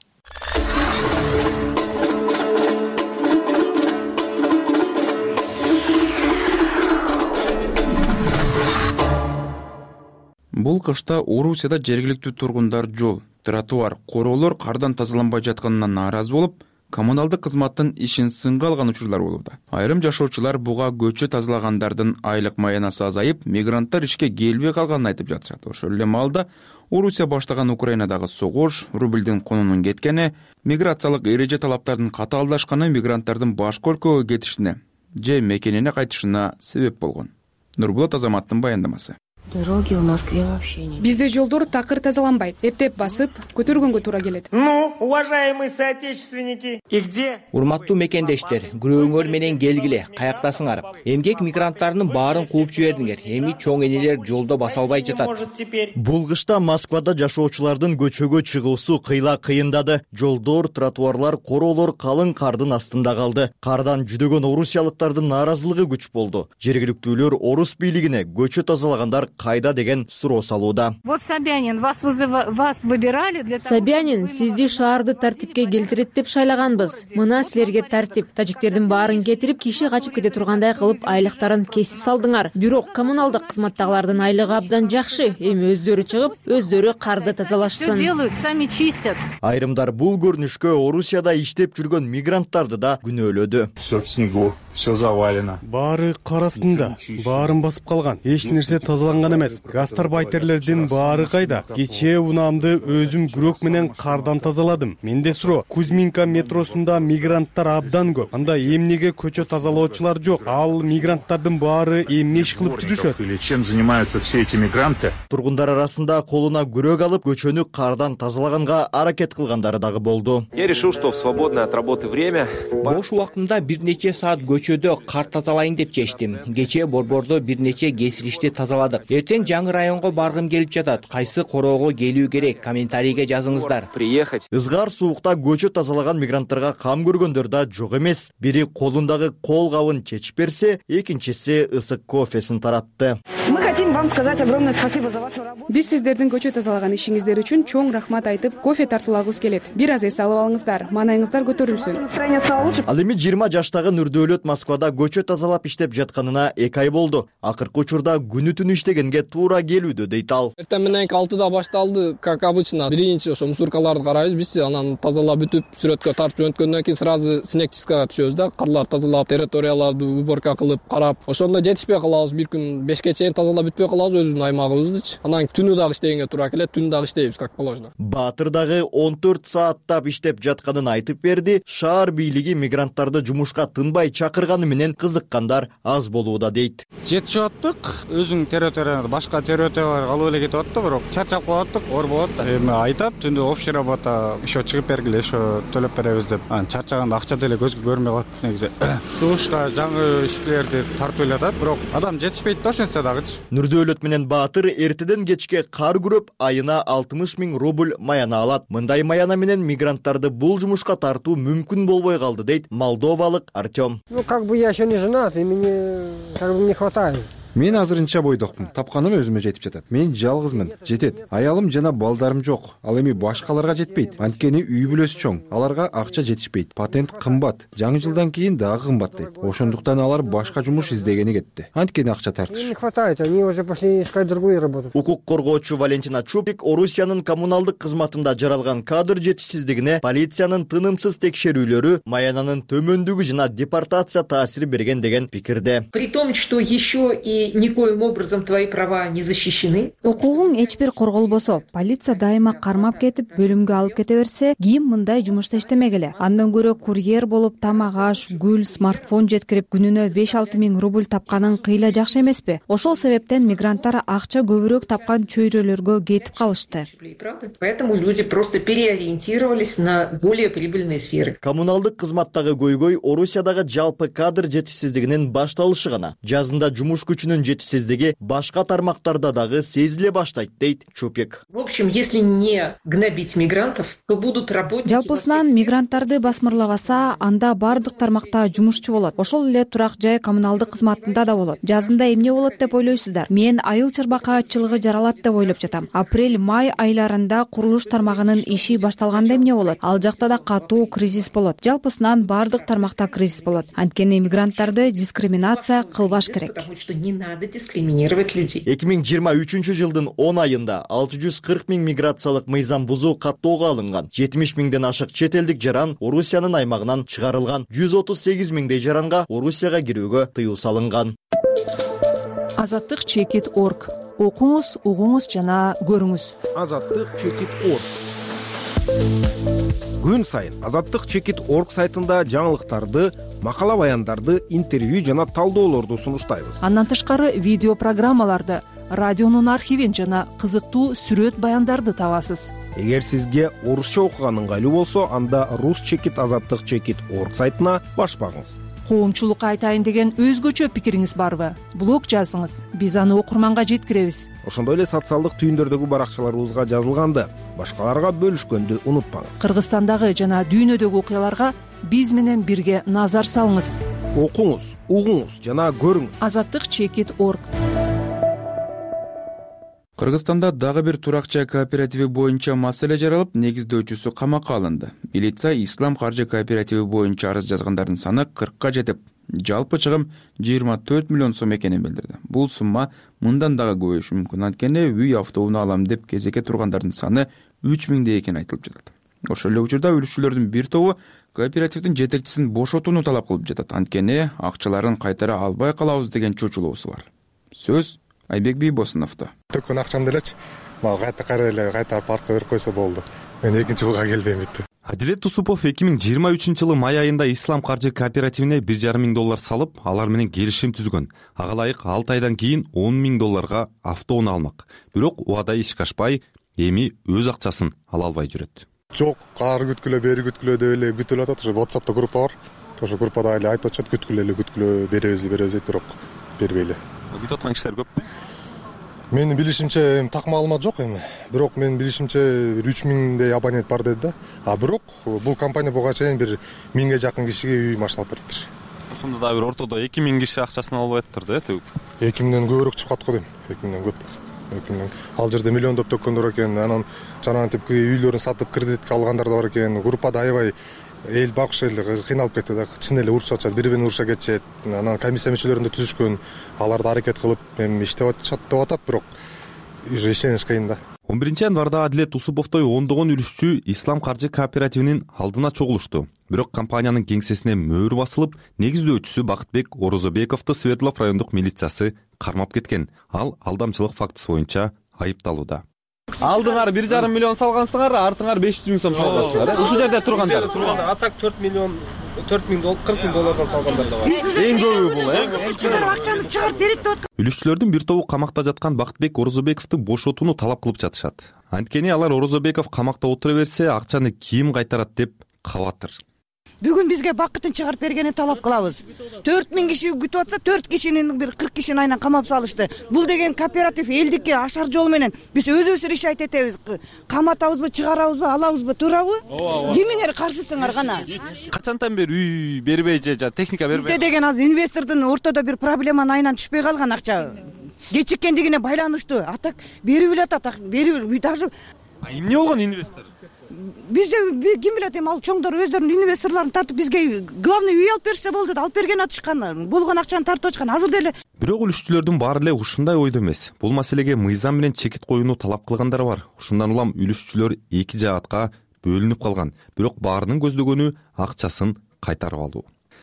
Бул кышта Орусияда жергиликтүү тургундар жол, тротуар, короолор кардан тазаланбай жатканынан нааразы болуп, коммуналдык кызматтын ишин сынга алган учурлар болууда. Айрым жашоочулар буга көчө тазалагандардын айлык маянасы азайып, мигранттар ишке келбей калганын айтып жатышат. Ошол эле маалда Орусия баштаган Украинадагы согуш, рубльдин конунун кеткени, миграциялык эреже талаптардын катаалдашканы мигранттардын башка өлкөгө кетишине же мекенине кайтышына себеп болгон. Нурбулат Азаматтын баяндамасы. Дороги в Москве вообще нет. Бизде жолдор такыр тазаланбайт. Эптеп басып, көтөргөнгө туура келет. Ну, уважаемые соотечественники, и где? Урматтуу мекендештер, күрөөңөр менен келгиле, каяктасыңар. Эмгек мигранттарынын баарын кууп жибердиңер. Эми чоң энелер жолдо баса албай жатат. Бул кышта Москвада жашоочулардын көчөгө чыгуусу кыйла кыйындады. Жолдор, тротуарлар, короолор калың кардын астында калды. Кардан жүдөгөн орусиялыктардын нааразылыгы күч болду. Жергиликтүүлөр орус бийлигине көчө тазалагандар кайда деген суроо салууда. Вот Собянин, вас выбирали для того... Собянин, сизди шаарды тартипке келтирет деп шайлаганбыз. Мына силерге тартип. Тажиктердин баарын кетирип, киши качып кете тургандай кылып айлыктарын кесип салдыңар. Бирок коммуналдык кызматтагылардын айлыгы абдан жакшы. Эми өздөрү чыгып, өздөрү карды тазалашсын. Что делают, сами чистят. Айрымдар бул көрүнүшкө Орусияда иштеп жүргөн мигранттарды да күнөөлөдү. Все в снегу, все завалено. Баары кар астында, баарын басып калган. Эч нерсе тазаланган эмес. Гастарбайтерлердин баары кайда? Кечээ унаамды өзүм күрөк менен кардан тазаладым. Менде суроо, Кузьминка метросунда мигранттар абдан көп. Анда эмнеге көчө тазалоочулар жок? Ал мигранттардын баары эмне иш кылып жүрүшөт? Или чем занимаются все эти мигранты? Тургундар арасында колуна күрөк алып, көчөнү кардан тазалаганга аракет кылгандары дагы болду. Я решил, что в свободное от работы время бош убактымда бир нече саат көчөдө кар тазалайын деп чечтим. Кечээ борбордо бир нече кесилишти тазаладык. Эртең жаңы районго баргым келип жатат. Кайсы короого келүү керек? Комментарийге жазыңыздар. Приехать. Ызгар суукта көчө тазалаган мигранттарга кам көргөндөр да жок эмес. Бири колундагы кол кабын чечип берсе, экинчиси ысык кофесин таратты. Мы хотим вам сказать огромное спасибо за вашу работу. Биз сиздердин көчө тазалаган ишиңиздер үчүн чоң рахмат айтып, кофе тартуулагыбыз келет. Бир аз эс алып алыңыздар, маанайыңыздар көтөрүлсүн. Ал эми 20 жаштагы Нурдөөлөт Москвада көчө тазалап иштеп жатканына 2 ай болду. Акыркы учурда күнү түнү иштегенге туура келүүдө дейт ал. Эртең менен 6-да башталды, как обычно. Биринчи ошо мусоркаларды карайбыз, биз анан тазалап бүтүп, сүрөткө тартып жөнөткөндөн кийин сразу снегчискага түшөбүз да. Карларды тазалап, территорияларды уборка кылып, карап. Ошондо жетишпей калабыз, бир күн 5ке чейин тазалап бүтпөй калабыз өзүбүздүн аймагыбызды. Анан түнү дагы иштегенге туура келет, түнү дагы иштейбиз как положено. Баатыр дагы 14 сааттап иштеп жатканын айтып берди. Шаар бийлиги мигранттарды жумушка тынбай чакырганы менен кызыккандар аз болууда дейт. Жетишип аттык, өзүң территорияда башка территорияларга алып эле кетип аттык, бирок чарчап калаттык, оор болот. Эми айтат, түндө общий работа ошо чыгып бергиле, ошо төлөп беребиз деп. Чарчаганда акча деле көзгө көрмөй калат негизи. Сушка жаңы ишкилерди тартып эле атат, бирок адам жетишпейт да ошентсе дагычы. Нурдөөлөт менен Баатыр эртеден кечке кар күрөп, айына 60 000 рубль маяна алат. Мындай маяна менен мигранттарды бул жумушка тартуу мүмкүн болбой калды дейт молдовалык Артем. Ну как бы я еще не женат, и мне как бы не хватает. Мен азырынча бойдокмун. Тапканым өзүмө жетип жатат. Мен жалгызмын. Жетет. Аялым жана балдарым жок. Ал эми башкаларга жетпейт. Анткени үй бүлөсү чоң. Аларга акча жетишпейт. Патент кымбат. Жаңы жылдан кийин дагы кымбаттайт. Ошондуктан алар башка жумуш издегени кетти. Анткени акча тартыш. Не хватает, они уже пошли искать другую работу. Укук коргоочу Валентина Чупик Орусиянын коммуналдык кызматында жаралган кадр жетишсиздигине полициянын тынымсыз текшерүүлөрү маянанын төмөндүгү жана депортация таасир берген деген пикирде. При том, что еще и никоим образом твои права не защищены. Укугуң эч бир корголбосо, полиция дайыма кармап кетип, бөлүмгө алып кете берсе, ким мындай жумушта иштемегиле? Андан көрө курьер болуп тамак аш, гүл, смартфон жеткирип, күнүнө 5-6 000 рубль тапканың кыйла жакшы эмеспи? Ошол себептен мигранттар акча көбүрөөк тапкан чөйрөлөргө кетип калышты. Поэтому люди просто переориентировались на более прибыльные сферы. Коммуналдык кызматтагы көйгөй Орусиядагы жалпы кадр жетишсиздигинин башталышы гана. Жазында жумуш күчүнүн жетишсиздиги башка тармактарда дагы сезиле баштайт дейт Чупик. В общем, если не гнобить мигрантов, то будут работники. Жалпысынан мигранттарды басмырлабаса, анда бардык тармакта жумушчу болот. Ошол эле турак жай коммуналдык кызматында да болот. Жазында эмне болот деп ойлойсуздар? Мен айыл чарбакаатчылыгы жаралат деп ойлоп жатам. Апрель-май айларында курулуш тармагынын иши башталганда эмне болот? Ал жакта да катуу кризис болот. Жалпысынан бардык тармакта кризис болот. Анткени мигранттарды дискриминация кылбаш керек. Не надо дискриминировать людей. 2023 жылдын 10 айында 640 000 миграциялык мыйзам бузуу каттоого алынган. 70 000ден ашык чет элдик жаран Орусиянын аймагынан чыгарылган. 138 000дей жаранга Орусияга кирүүгө тыюу салынган. Азаттык чекит.org. Окуңуз, угуңуз жана көрүңүз. Азаттык чекит.org. Күн сайын Азаттык чекит.org сайтында жаңылыктарды, макала баяндарды, интервью жана талдоолорду сунуштайбыз. Андан тышкары видео программаларды, радионун архивин жана кызыктуу сүрөт баяндарды табасыз. Эгер сизге орусча окуган ыңгайлуу болсо, анда rus-azаттыk.org сайтына баш багыңыз. Коомчулукка айтайын деген өзгөчө пикириңиз барбы? Блог жазыңыз, биз аны окурманга жеткиребиз. Ошондой эле социалдык түйүндөрдөгү баракчаларыбызга жазылганды башкаларга бөлүшкөндү унутпаңыз. Кыргызстандагы жана дүйнөдөгү окуяларга биз менен бирге назар салыңыз. Окуңуз, угуңуз жана көрүңүз. azаттыk.org. Кыргызстанда дагы бир туракча кооперативи боюнча маселе жаралып, негиздөөчүсү камакка алынды. Милиция Ислам каржы кооперативи боюнча арыз жазгандардын саны 40ка жетип, жалпы чыгым 24 миллион сом экенин билдирди. Бул сумма мындан дагы көбөйүшү мүмкүн. Анткени үй автоунаа алам деп кезекке тургандардын саны 3000 экени айтылып жатат. Ошол эле учурда үлүшчүлөрдүн бир тобу кооперативдин жетекчисин бошотууну талап кылып жатат. Анткени акчаларын кайтара албай калабыз деген чочулоосу бар. Сөз Айбек Бийбосуновдо. Төккөн акчамды элечи мага кайтарып артка берип койсо болду. Мен экинчи буга келбейм бүттү. Адилет Тусупов 2023-жылы май айында Ислам каржы кооперативине $1,5 миң салып, алар менен келишим түзгөн. Ага ылайык 6 айдан кийин $10 миң автоунаа алмак. Бирок убада ишке ашпай, эми өз акчасын ала албай жүрөт. Жок, кар күткүлө, бери күткүлө деп эле күтүлүп атат. Ошо WhatsApp'та группа бар. Ошо группада эле айтып атышат, күткүлө, беребиз дейт, бирок бербейли. Күтүп аткан кишилер көппү? Менин билишимче такма алма жок эми. Бирок менин билишимче 3000 абонент бар деди да. А бирок бул компания буга чейин бир 1000ге жакын кишиге үй машина алып бериптир. Ошондо да бир ортодо 2000 киши акчасын алып атыптыр да, төгүп. 2000ден көбүрөөк чыкат го дейм. 2000ден көп. 2000. Ал жерде миллиондоп төккөндөр экен. Анан жанагы типки үйлөрүн сатып кредитке алгандар да бар экен. Группада аябай эл багыш эл кыйналып кетти да. Чын эле урушат, бири-бирин уруша кетишет. Анан комиссия мүчөлөрүндө түзүшкөн. Аларды аракет кылып, эми иштеп атат, бирок ишениш кыйын да. 11-январда Адилет Тусуповдой ондогон үлүшчү Ислам каржы кооперативинин алдына чогулушту. Бирок компаниянын кеңсесине мөөр басылып, негиздөөчүсү Бакытбек Орозобековду Свердлов райондук милициясы кармап кеткен. Ал алдамчылык фактысы боюнча айыпталууда. Алдыңар 1,5 миллион салгансыңар, артыңар 500 миң сом салгансыңар. Ушул жерде тургандар. Атак 4 миллион, $40 миң салгандар да бар. Эң көбү бул, Акчаны чыгарып берет деп аткан. Үлүшчүлөрдүн бир тобу камакта жаткан Бакытбек Орозобековду бошотууну талап кылып жатышат. Анткени алар Орозобеков камакта отура берсе, акчаны ким кайтарат деп кабаттыр. Бүгүн бизге бакытын чыгарып бергенин талап кылабыз. 4000 киши күтүп атса, 4 кишинин бир 40 кишини айынан камап салышты. Бул деген кооператив элдикке ашар жол менен биз өзүбүз решать этебиз. Каматабызбы, чыгарабызбы, алабызбы, туурабы? Кимиңер каршысыңар гана? Качантан бери үй бербей же техника бербей? Бизде деген азыр инвестордун ортодо бир проблеманын айынан түшпөй калган акча. Кечиккендигине байланыштуу. Атак берип эле атат, берип даже. Эмне болгон инвестор? Бизде ким билет эми ал чоңдор өздөрүнүн инвесторлорун тартып бизге главный үй алып берсе болду да, алып берген атышкан, болгон акчаны тартып атышкан. Азыр деле бирок үлүшчүлөрдүн баары эле ушундай ойдо эмес. Бул маселеге мыйзам менен чекит коюуну талап кылгандар бар. Ушундан улам үлүшчүлөр эки жаатка бөлүнүп калган. Бирок баарынын көздөгөнү акчасын кайтарып алуу.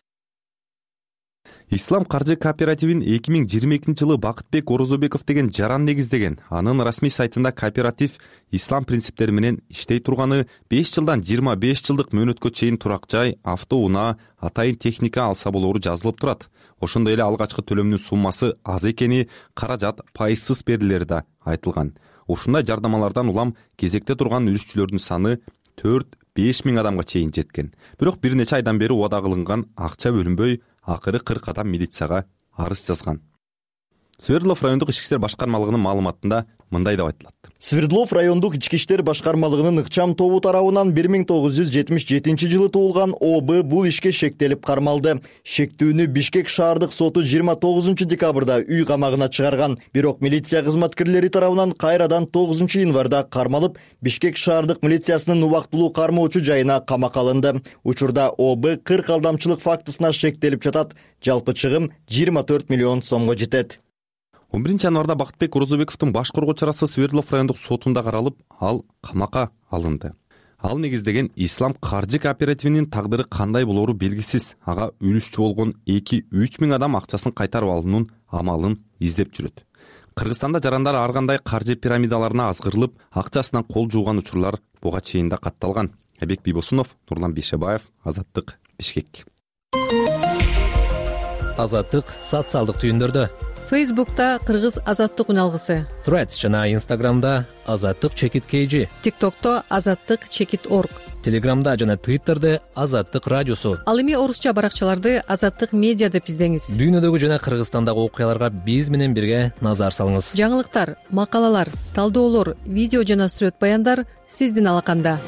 Ислам каржы кооперативин 2022-жылы Бакытбек Орозобеков деген жаран негиздеген. Анын расмий сайтында кооператив ислам принциптери менен иштей турганы, 5 жылдан 25 жылдык мөөнөткө чейин турак жай, автоунаа, атайын техника алса болору жазылып турат. Ошондой эле алгачкы төлөмдүн суммасы аз экени, каражат пайызсыз берилери да айтылган. Ушундай жардамалардан улам кезекте турган үлүшчүлөрдүн саны 4-5 миң адамга чейин жеткен. Бирок бир нече айдан бери убада кылынган акча бөлүнбөй, акыры 40 адам милицияга арыз жазган. Свердлов райондук ички иштер башкармалыгынын маалыматында мындай деп айтылат. Свердлов райондук ички иштер башкармалыгынын ыкчам тобу тарабынан 1977-жылы туулган ОБ бул ишке шектелип кармалды. Шектүүнү Бишкек шаардык соту 29-декабрда үй камагына чыгарган. Бирок милиция кызматкерлери тарабынан кайрадан 9-январда кармалып, Бишкек шаардык милициясынын убактылуу кармоочу жайына камакка алынды. Учурда ОБ 40 алдамчылык фактысына шектелип жатат. Жалпы чыгым 24 миллион сомго жетет. 11-январда Бакытбек Орозобековдун баш коргоочу арасы Свердлов райондук сотунда каралып, ал камакка алынды. Ал негиздеген Ислам каржы кооперативинин тагдыры кандай болору белгисиз. Ага үлүшчү болгон 2-3 миң адам акчасын кайтарып алуунун амалын издеп жүрөт. Кыргызстанда жарандар ар кандай каржы пирамидаларына азгырылып, акчасынан кол жууган учурлар буга чейин да катталган. Айбек Бийбосунов, Нурлан Бейшебаев, Азаттык, Бишкек. Азаттык социалдык түйүндөрдө. Фейсбукта Кыргыз азаттык үн алгысы, Threads жана Instagramда азаттык чекит KG, TikTokто азаттык чекит org, Telegramда жана Twitterде азаттык радиосу. Ал эми орусча баракчаларды азаттык медиа деп издеңиз. Дүйнөдөгү жана Кыргызстандагы окуяларга биз менен бирге назар салыңыз. Жаңылыктар, макалалар, талдоолор, видео жана сүрөт баяндар сиздин алаканда.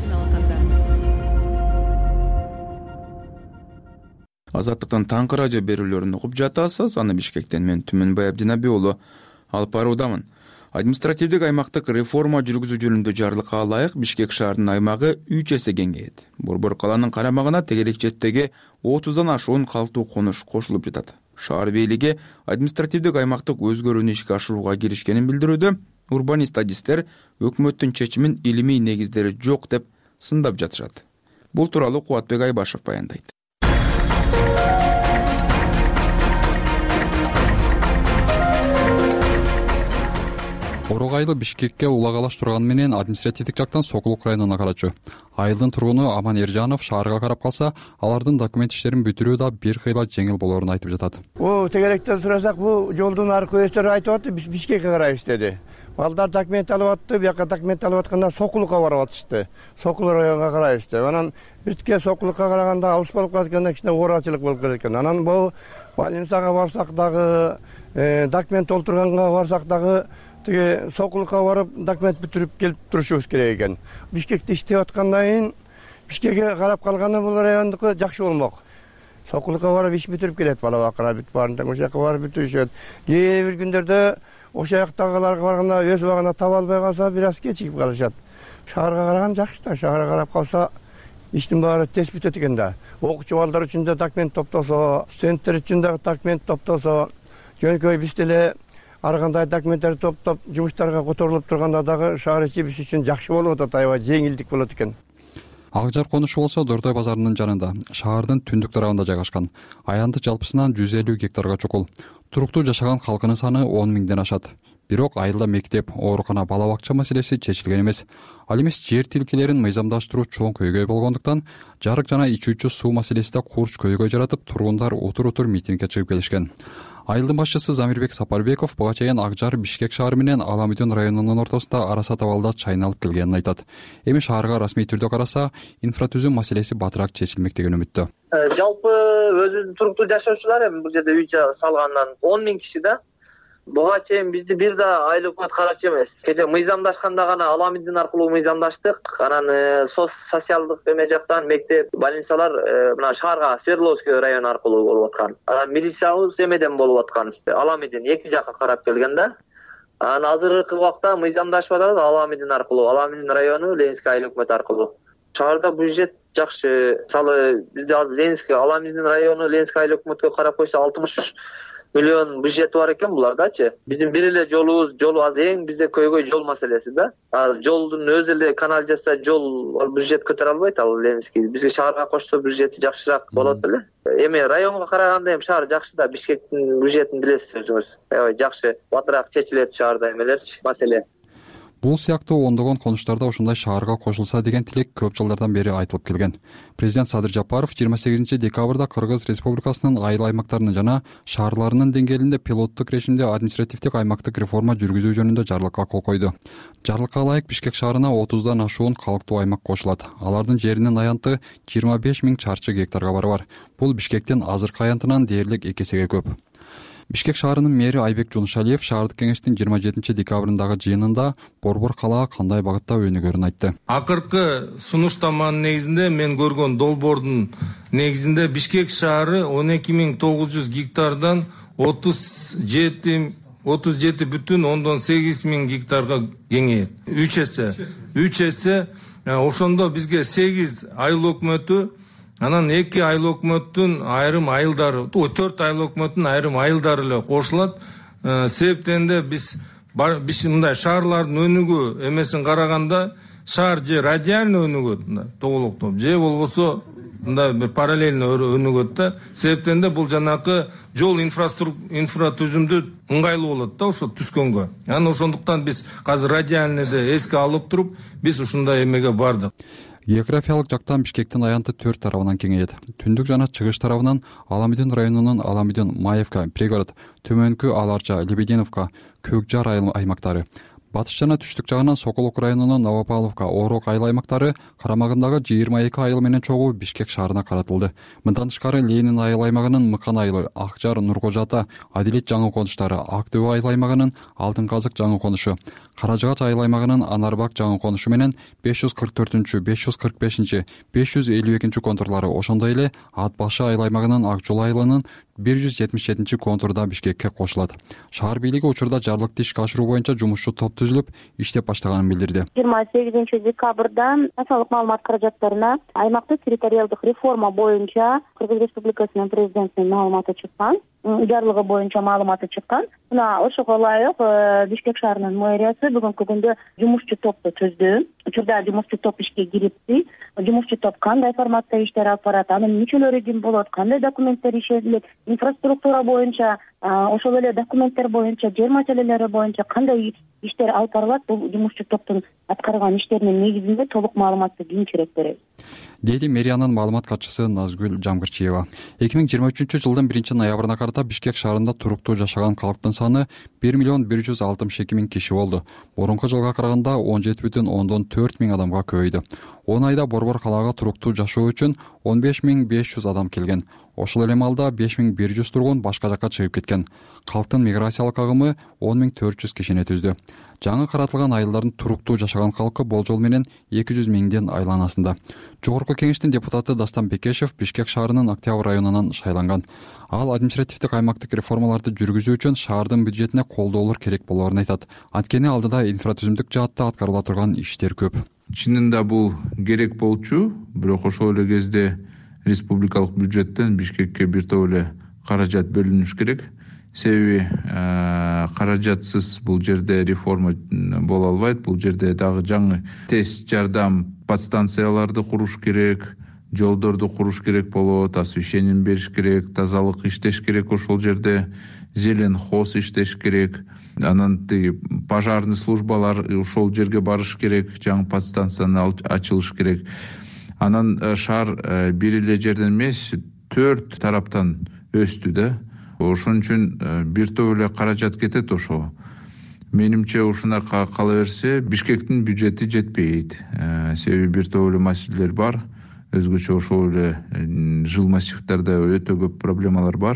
Азаттыктан таңкы радио берүүлөрүн угуп жатасыз. Аны Бишкектен мен Түмөнбай Абдинабий уулу алып баруудамын. Административдик аймактык реформа жүргүзүү жөнүндө жарлыкка ылайык Бишкек шаарынын аймагы 3 эсе кеңейет. Борбор калаанын карамагына тегерекчеттеги 30дан ашуун калктуу конуш кошулуп жатат. Шаар бийлиги административдик аймактык өзгөрүүнү ишке ашырууга киришкенин билдирүүдө. Урбанист-адистер өкмөттүн чечимин илимий негиздери жок деп сындап жатышат. Бул тууралуу Кубатбек Айбашев баяндайт. Орог айылы Бишкекке улагалаш турганы менен административдик жактан Сокулук районуна карачу. Айылдын тургуну Аман Эржанов шаарга карап калса, алардын документ иштерин бүтүрүү да бир кыйла жеңил болоорун айтып жатат. Тегеректен сурасак, бул жолдун аркы өстөр айтып атты, биз Бишкекке карайбыз деди. Балдар документ алып атты, бияка документ алып атканда Сокулукка барып атышты. Сокулук районуна карайбыз деп. Анан битке Сокулукка караганда алыс болуп калганда кичине оорачылык болуп кеткен. Анан бул больницага барсак дагы, документ толтурганга барсак дагы тиги Сокулукка барып документ бүтүрүп келип турушубуз керек экен. Бишкекте иштеп аткандан кийин Бишкекке карап калганы бул райондуку жакшы болмок. Сокулукка барып иш бүтүрүп келет, бала бакыра бүт баарында ошол жака барып бүтүрүшөт. Кээ бир күндөрдө ошол жактагыларга барганда өз убагында таба албай калса бир аз кечигип калышат. Шаарга караган жакшы да, шаарга карап калса иштин баары тез бүтөт экен да. Окуучу балдар үчүн да документ топтосо, студенттер үчүн да документ топтосо, жөнөкөй биз деле ар кандай документтерди топтоп жумуштарга которулуп турганда дагы шаар ичи биз үчүн жакшы болуп атат, аябай жеңилдик болот экен. Ак жар конушу болсо Дордой базарынын жанында, шаардын түндүк тарабында жайгашкан. Аянды жалпысынан 150 гектарга чукул. Туруктуу жашаган калкынын саны 10 миңден ашат. Бирок айылда мектеп, оорукана, бала бакча маселеси чечилген эмес. Ал эмес жер тилкелерин мыйзамдаштыруу чоң көйгөй болгондуктан жарык жана ичүүчү суу маселесинде курч көйгөй жаратып, тургундар утур митингге чыгып келишкен. Айылдын башчысы Замирбек Сапарбеков буга чейин Ак жар Бишкек шаары менен Аламүдүн районунун ортосунда араса табалда чайналып келгенин айтат. Эми шаарга расмий түрдө караса, инфратүзүм маселеси батыраак чечилмек деген үмүттө. Жалпы өзүнүн туруктуу жашоочулар эми бул жерде үй салгандан 10 миң киши да. Буга чейин бизди бир да айыл өкмөт карачу эмес. Кече мыйзамдашканда гана Аламүдүн аркылуу мыйзамдаштык. Анан социалдык эме жактан мектеп, больницалар мына шаарга Свердловский район аркылуу болуп аткан. Анан милициябыз эмеден болуп аткан. Аламүдүн эки жакка карап келген да. Анан азыркы убакта мыйзамдашып атат Аламүдүн аркылуу, Аламүдүн району Ленинский айыл өкмөт аркылуу. Шаарда бюджет жакшы. Мисалы бизде азыр Ленинский, Аламүдүн району Ленинский айыл өкмөткө карап койсо 60 миллион бюджети бар экен булардачы. Биздин бир эле жолу аз эң бизде көйгөй жол маселеси да. Жолдун өзү эле канал жасса жол бюджет көтөрө албайт ал Ленинский. Бизге шаарга кошсо бюджети жакшыраак болот эле. Эми районго караганда эми шаар жакшы да, Бишкектин бюджетин билесиз өзүңүз. Аябай жакшы, батыраак чечилет шаарда эмелерчи, маселе. Бул сыяктуу ондогон конуштарда ушундай шаарга кошулса деген тилек көп жылдардан бери айтылып келген. Президент Садыр Жапаров 28 декабрда Кыргыз Республикасынын айыл аймактарынын жана шаарларынын деңгээлинде пилоттук режимде административдик аймактык реформа жүргүзүү жөнүндө жарлыкка кол койду. Жарлыкка ылайык Бишкек шаарына 30дан ашуун калктуу аймак кошулат. Алардын жеринин аянты 25 миң чарчы гектарга барабар. Бул Бишкектин азыркы аянтынан дээрлик 2 эсеге көп. Бишкек шаарынын мэри Айбек Жунушалиев шаардык кеңештин 27 декабрындагы жыйынында борбор калаа кандай багытта өнүгөрүн айтты. Акыркы сунуштаманын негизинде мен көргөн долбоордун негизинде Бишкек шаары 12.900 гектардан 37,8 миң гектарга кеңейет. 3 эсе. Ошондо бизге 8 айыл өкмөтү, анан 2 айыл өкмөттүн айрым айылдары, 4 айыл өкмөттүн айрым айылдары эле кошулат. Себептен де биз мындай шаарлардын өнүгүү эмесин караганда шаар же радиально өнүгөт, толуктоп, же болбосо мындай бир параллельно өнүгөт да. Себептен де бул жанакы жол инфратүзүмдү ыңгайлуу болот да ошо түскөнгө. Анан ошондуктан биз азыр радиальныйды эске алып туруп, биз ушундай эмеге бардык. географиялык жактан Бишкектин аянты 4 тарабынан кеңейет. Түндүк жана чыгыш тарабынан Аламидин районунун Аламидин, Маевка, Пригород, Төмөнкү Аларча, Лебединовка, Көкжар аймактары, батыш жана түштүк жагынан Сокулук районунун Новопавловка, Орок айыл аймактары карамагындагы 22 айыл менен чогуу Бишкек шаарына каратылды. Мындан тышкары Ленин айыл аймагынын Мыкан айылы, Акжар, Нуркожа ата, Адилет жаңы конуштары, Актөө айыл аймагынын Алтын казык жаңы конушу, Каражыгач айыл аймагынын Анарбак жаңы конушу менен 544, 545, 552 контурлары, ошондой эле Ат башы айыл аймагынын Ак жол айылынын 177 контурда Бишкекке кошулат. Шаар бийлиги учурда жарлыкты ишке ашыруу боюнча жумушчу топ түзүлүп, иштеп баштаганын билдирди. 28 декабрда социалдык маалымат каражаттарына аймактык территориалдык реформа боюнча Кыргыз Республикасынын президентинин маалыматы чыккан, жарлыгы боюнча маалыматы чыккан. Мына ошого ылайык Бишкек шаарынын мэриясы бүгүнкү күндө жумушчу топту түздү. Учурда жумушчу топ ишке кирипти. Жумушчу топ кандай форматта иштер алып барат, анын мүчөлөрү ким болот, кандай документтер ишетилет, инфраструктура боюнча, ошол эле документтер боюнча, жер маселелери боюнча кандай иштер алып барылат, бул жумушчу топтун аткарган иштеринин негизинде толук маалыматты кийинчерээк беребиз, деди мэриянын маалымат катчысы Назгүл Жамгырчиева. 2023 жылдын 1-ноябрына карата Бишкек шаарында туруктуу жашаган калктын саны 1,162,000 киши болду. Мурунку жылга караганда 17,4 миң адамга көбөйдү. 10 айда Борбор калаага туруктуу жашоо үчүн 15,500 адам келген. Ошол эле маалда 5100 тургун башка жакка чыгып кеткен. Калктын миграциялык агымы 10,400 кишини түздү. Жаңы каратылган айылдардын туруктуу жашаган калкы болжол менен 200 миңден айланасында. Жогорку кеңештин депутаты Дастан Бекешев Бишкек шаарынын Октябрь районунан шайланган. Ал административдик аймактык реформаларды жүргүзүү үчүн шаардын бюджетине колдоолор керек болоорун айтат. Анткени алдыда инфратүзүмдүк жаатта аткарыла турган иштер көп. Чынында бул керек болчу, бирок ошол эле кезде республикалык бюджеттен Бишкекке бир топ эле каражат бөлүнүш керек. Себеби каражатсыз бул жерде реформа боло албайт. Бул жерде дагы жаңы тез жардам подстанцияларды куруш керек, жолдорду куруш керек болот, освещение бериш керек, тазалык иштеш керек, ошол жерде зелен хоз иштеш керек. Анан пожарный службалар ошол жерге барыш керек, жаңы подстанцияны ачылыш керек. Анан шаар бир эле жерден эмес, 4 тараптан өстү да. Ошон үчүн бир топ эле каражат кетет ошого. Менимче ушуна кала берсе, Бишкектин бюджети жетпейт. Себеби бир топ эле маселелер бар. Өзгөчө ошол эле жыл массивдерде өтө көп проблемалар бар.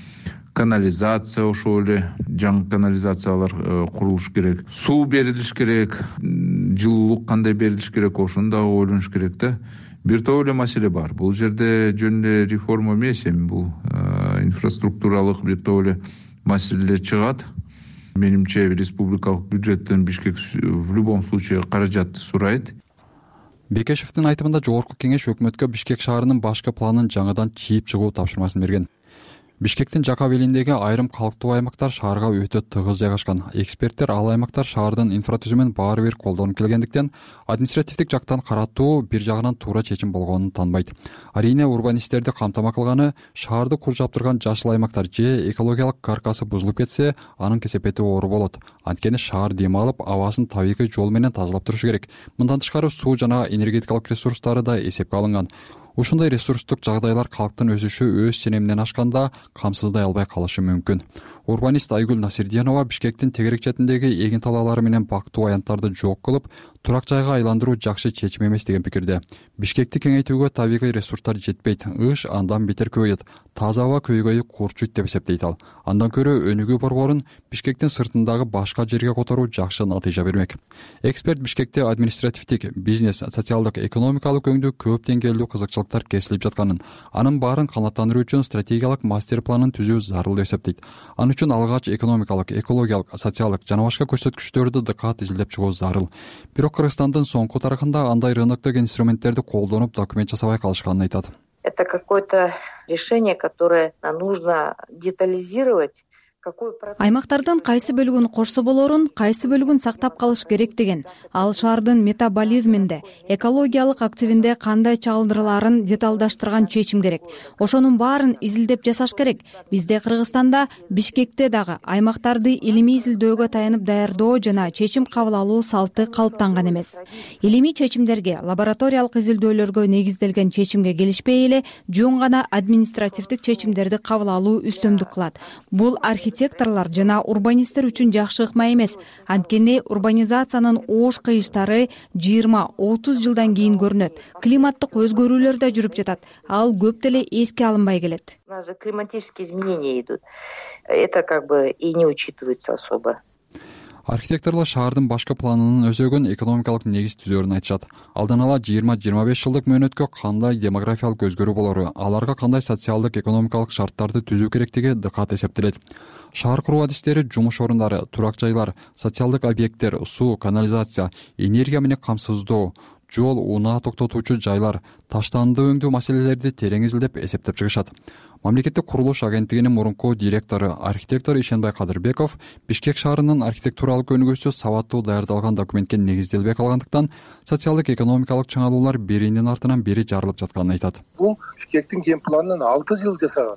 Канализация, ошол эле жаңы канализациялар курулуш керек. Суу берилиш керек, жылуулук кандай берилиш керек, ошону дагы ойлонуш керек да. Бир топ эле маселе бар. Бул жерде жөн эле реформа эмес, эми бул инфраструктуралык бир топ эле маселелер чыгат. Менимче республикалык бюджеттен Бишкек в любом случае каражатты сурайт. Бекешевдин айтымында жогорку кеңеш өкмөткө Бишкек шаарынын башкы планын жаңыдан чийип чыгуу тапшырмасын берген. Бишкектин жака белиндеги айрым калктуу аймактар шаарга өтө тыгыз жайгашкан. Эксперттер ал аймактар шаардын инфратүзүмүн баары бир колдонуп келгендиктен административдик жактан каратуу бир жагынан туура чечим болгонун таанбайт. Арийне урбанисттерди камтама кылганы шаарды курчап турган жашыл аймактар же экологиялык каркасы бузулуп кетсе, анын кесепети оор болот. Анткени шаар дем алып, абасын табигый жол менен тазалап турушу керек. Мындан тышкары суу жана энергетикалык ресурстары да эсепке алынган. Ушундай ресурстук жагдайлар калктын өсүшү өз ченеминен ашканда камсыздай албай калышы мүмкүн. Урбанист Айгүл Насирдиянова Бишкектин тегерек четиндеги эгин талаалары менен бактуу аянттарды жок кылып, турак жайга айландыруу жакшы чечим эмес деген пикирде. Бишкекти кеңейтүүгө табигый ресурстар жетпейт, ыш андан бетер көбөйөт, таза аба көйгөйү курчуйт деп эсептейт ал. Андан көрө өнүгүү борборун Бишкектин сыртындагы башка жерге которуу жакшы натыйжа бермек. Эксперт Бишкекте административдик, бизнес, социалдык, экономикалык өңдүү көп деңгээлдүү кызыкчылыктар кесилип жатканын, анын баарын канааттандыруу үчүн стратегиялык мастер планын түзүү зарыл деп эсептейт. Анын үчүн алгач экономикалык, экологиялык, социалдык жана башка көрсөткүчтөрдү дыкат изилдеп чыгуу зарыл. Бирок Кыргызстандын соңку тарыхында андай рыноктук инструменттерди колдонуп документ жасабай калышканын айтат. Это какое-то решение, которое нужно детализировать аймактардын кайсы бөлүгүн корсо болорун, кайсы бөлүгүн сактап калыш керек деген, ал шаардын метаболизминде, экологиялык активинде кандай чагылдырылаарын деталдаштырган чечим керек. Ошонун баарын изилдеп жасаш керек. Бизде Кыргызстанда, Бишкекте дагы аймактарды илимий изилдөөгө таянып даярдоо жана чечим кабыл алуу салты калыптанган эмес. Илимий чечимдерге, лабораториялык изилдөөлөргө негизделген чечимге келишпей эле жөн гана административдик чечимдерди кабыл алуу үстөмдүк кылат. Бул архитекторлор жана урбанисттер үчүн жакшы ыкма эмес. Анткени урбанизациянын оош кыйыштары 20-30 жылдан кийин көрүнөт. Климаттык өзгөрүүлөр да жүрүп жатат. Ал көп деле эске алынбай келет. У нас же климатические изменения идут. Это и не учитывается особо. Архитекторлор шаардын башкы планынын өзөгөн экономикалык негиз түзөөрүн айтышат. Алдан ала 20-25 жылдык мөөнөткө кандай демографиялык өзгөрүү болору, аларга кандай социалдык экономикалык шарттарды түзүү керектиги дыкат эсептелет. Шаар куруу адистери жумуш орундары, турак жайлар, социалдык объекттер, суу, канализация, энергия менен камсыздоо, жол, унаа токтотуучу жайлар, таштанды өңдөө маселелерди терең изилдеп эсептеп чыгышат. Мамлекеттик курулуш агенттигинин мурунку директору, архитектор Ишенбай Кадырбеков Бишкек шаарынын архитектуралык өнүгүүсү сабаттуу даярдалган документке негизделбей калгандыктан социалдык экономикалык чыңалуулар биринин артынан бири жарылып жатканын айтат. Бул Бишкектин ген планын 6 жыл жасаган.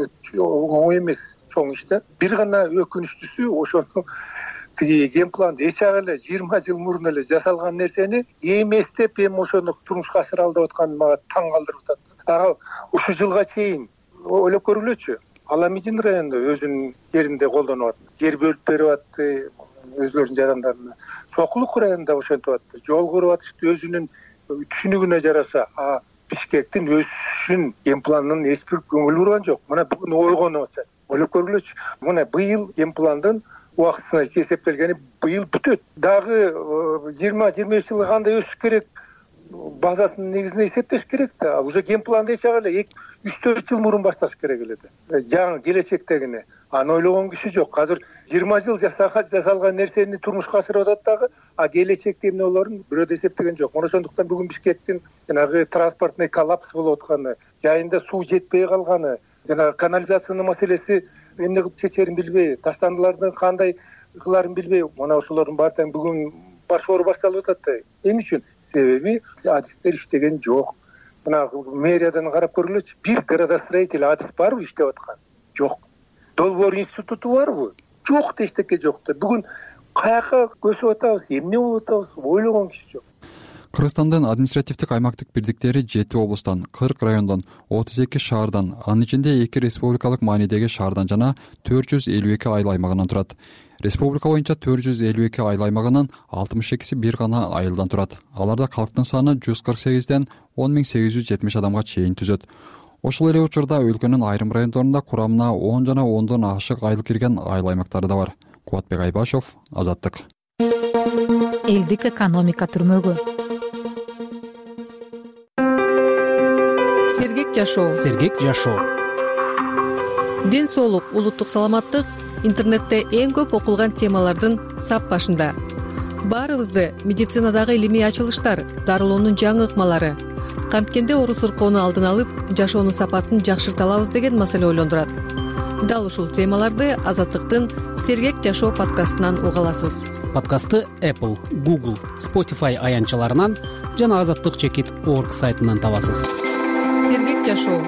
Оңой эмес, чоң иш да. Бир гана өкүнүчтүүсү ошону ген планды эч эле 20 жыл мурун эле жасалган нерсени эместеп ошону турмушка ашыра алды деп аткан мага таң калтырып атат. Ага ушул жылга чейин ойлоп көргүлөчү. Аламидин районунда өзүнүн жеринде колдонуп атты. Жер бөлүп берип атты өзлөрүнүн жарандарына. Сокулук районунда ошентип атты. Жол куруп атышты өзүнүн түшүнүгүнө жараша. Бишкектин өсүшүн ген планынын эч бир көңүл бурган жок. Мына бүгүн ойгонуп атат. Ойлоп көргүлөчү. Мына быйыл ген пландын убактысына эсептелгени быйыл бүтөт. Дагы 20-25 жылга кандай өсүш керек? Базасынын негизинде эсептеш керек да. Уже ген планды эч эле 3-4 жыл мурун башташ керек эле да. Жаңы келечектегине. Аны ойлогон киши жок. Азыр 20 жыл жасалган нерсени турмушка ашырып атат дагы, келечекте эмне болорун бирөө да эсептеген жок. Ошондуктан бүгүн Бишкектин жанагы транспортный коллапс болуп атканы, жайында суу жетпей калганы, жана канализациянын маселеси эмне кылып чечерин билбей, таштандылардын кандай кыларын билбей, мына ошолордун баардыгы бүгүн башкаруу башталып атат да. Эмне үчүн? Себеби адистер иштеген жок. Мына мэриядан карап көргүлөчү. Бир градостроитель адис барбы иштеп аткан? Жок. Долбоор институту барбы? Жок да, эчтеке жок да. Бүгүн каяка көсүп атабыз, эмне болуп атабыз? Ойлогон киши жок. Кыргызстандын административдик аймактык бирдиктери 7 облустан, 40 райондон, 32 шаардан, анын ичинде 2 республикалык маанидеги шаардан жана 452 айыл аймагынан турат. Республика боюнча 452 айыл аймагынын 62си бир гана айылдан турат. Аларда калктын саны 148ден 10.870 адамга чейин түзөт. Ошол эле учурда өлкөнүн айрым райондорунда курамына 10 жана 10дон ашык айыл кирген айыл аймактары да бар. Кубатбек Айбашев, Азаттык. Элдик экономика түрмөгү. Сергек жашоо. Ден соолук, улуттук саламаттык интернетте эң көп окулган темалардын сап башында. Баарыбызды медицинадагы илимий ачылыштар, дарылоонун жаңы ыкмалары, канткенде оору сыркоону алдын алып, жашоонун сапатын жакшырта алабыз деген маселе ойлондурат. Дал ушул темаларды Азаттыктын Сергек жашоо подкастынан уга аласыз. Подкастты Apple, Google, Spotify аянтчаларынан жана azatlyk.org сайтынан табасыз. Сергек жашоо.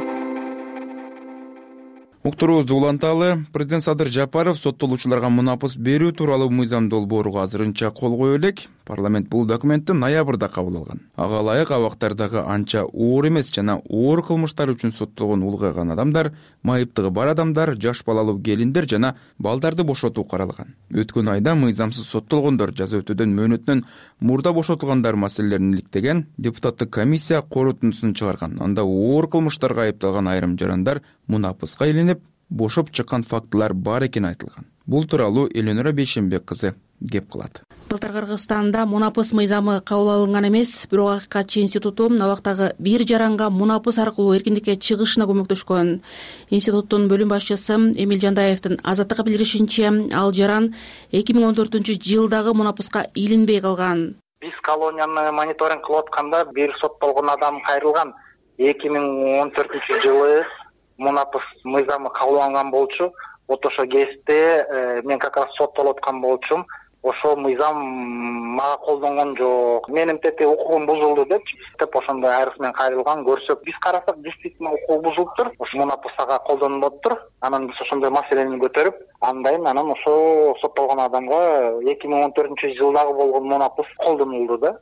Уктуруубузду уланталы. Президент Садыр Жапаров соттолуучуларга мунапыс берүү тууралуу мыйзам долбооруга азырынча кол коюп элек. Парламент бул документти ноябрда кабыл алган. Ага ылайык абактардагы анча оор эмес жана оор кылмыштар үчүн соттолгон улгайган адамдар, майыптыгы бар адамдар, жаш балалуу келиндер жана балдарды бошотуу каралган. Өткөн айда мыйзамсыз соттолгондор жаза өтөөдөн мөөнөтүнөн мурда бошотулгандар маселелерин иликтеген депутаттык комиссия корутундусун чыгарган. Анда оор кылмыштарга айыпталган айрым жарандар мунапыска илинип, бошоп чыккан фактылар бар экени айтылган. Бул тууралуу Эленора Бейшенбек кызы кеп кылат. Былтыр Кыргызстанда мунапыс мыйзамы кабыл алынган эмес, бирок Акыйкатчы институту абактагы бир жаранга мунапыс аркылуу эркиндикке чыгышына көмөктөшкөн. Институттун бөлүм башчысы Эмил Жандаевдин Азаттыкка билдиришинче, ал жаран 2014-жылдагы мунапыска илинбей калган. Биз колонияны мониторинг кылып атканда бир соттолгон адам кайрылган. 2014-жылы мунапыс мыйзамы кабыл алынган болчу. вот ошо кезипте мен как раз соттолуп аткан болчумун. Ошол мыйзам мага колдонгон жок. Менин тети укугум бузулду деп ошондой арыз менен кайрылган. Көрсөк, биз карасак, действительно укук бузулуптур. Ошо мунапысага колдонулуптур. Анан биз ошондой маселени көтөрүп, андайын анан ошо соттолгон адамга 2014-жылдагы болгон мунапыс колдонулду да.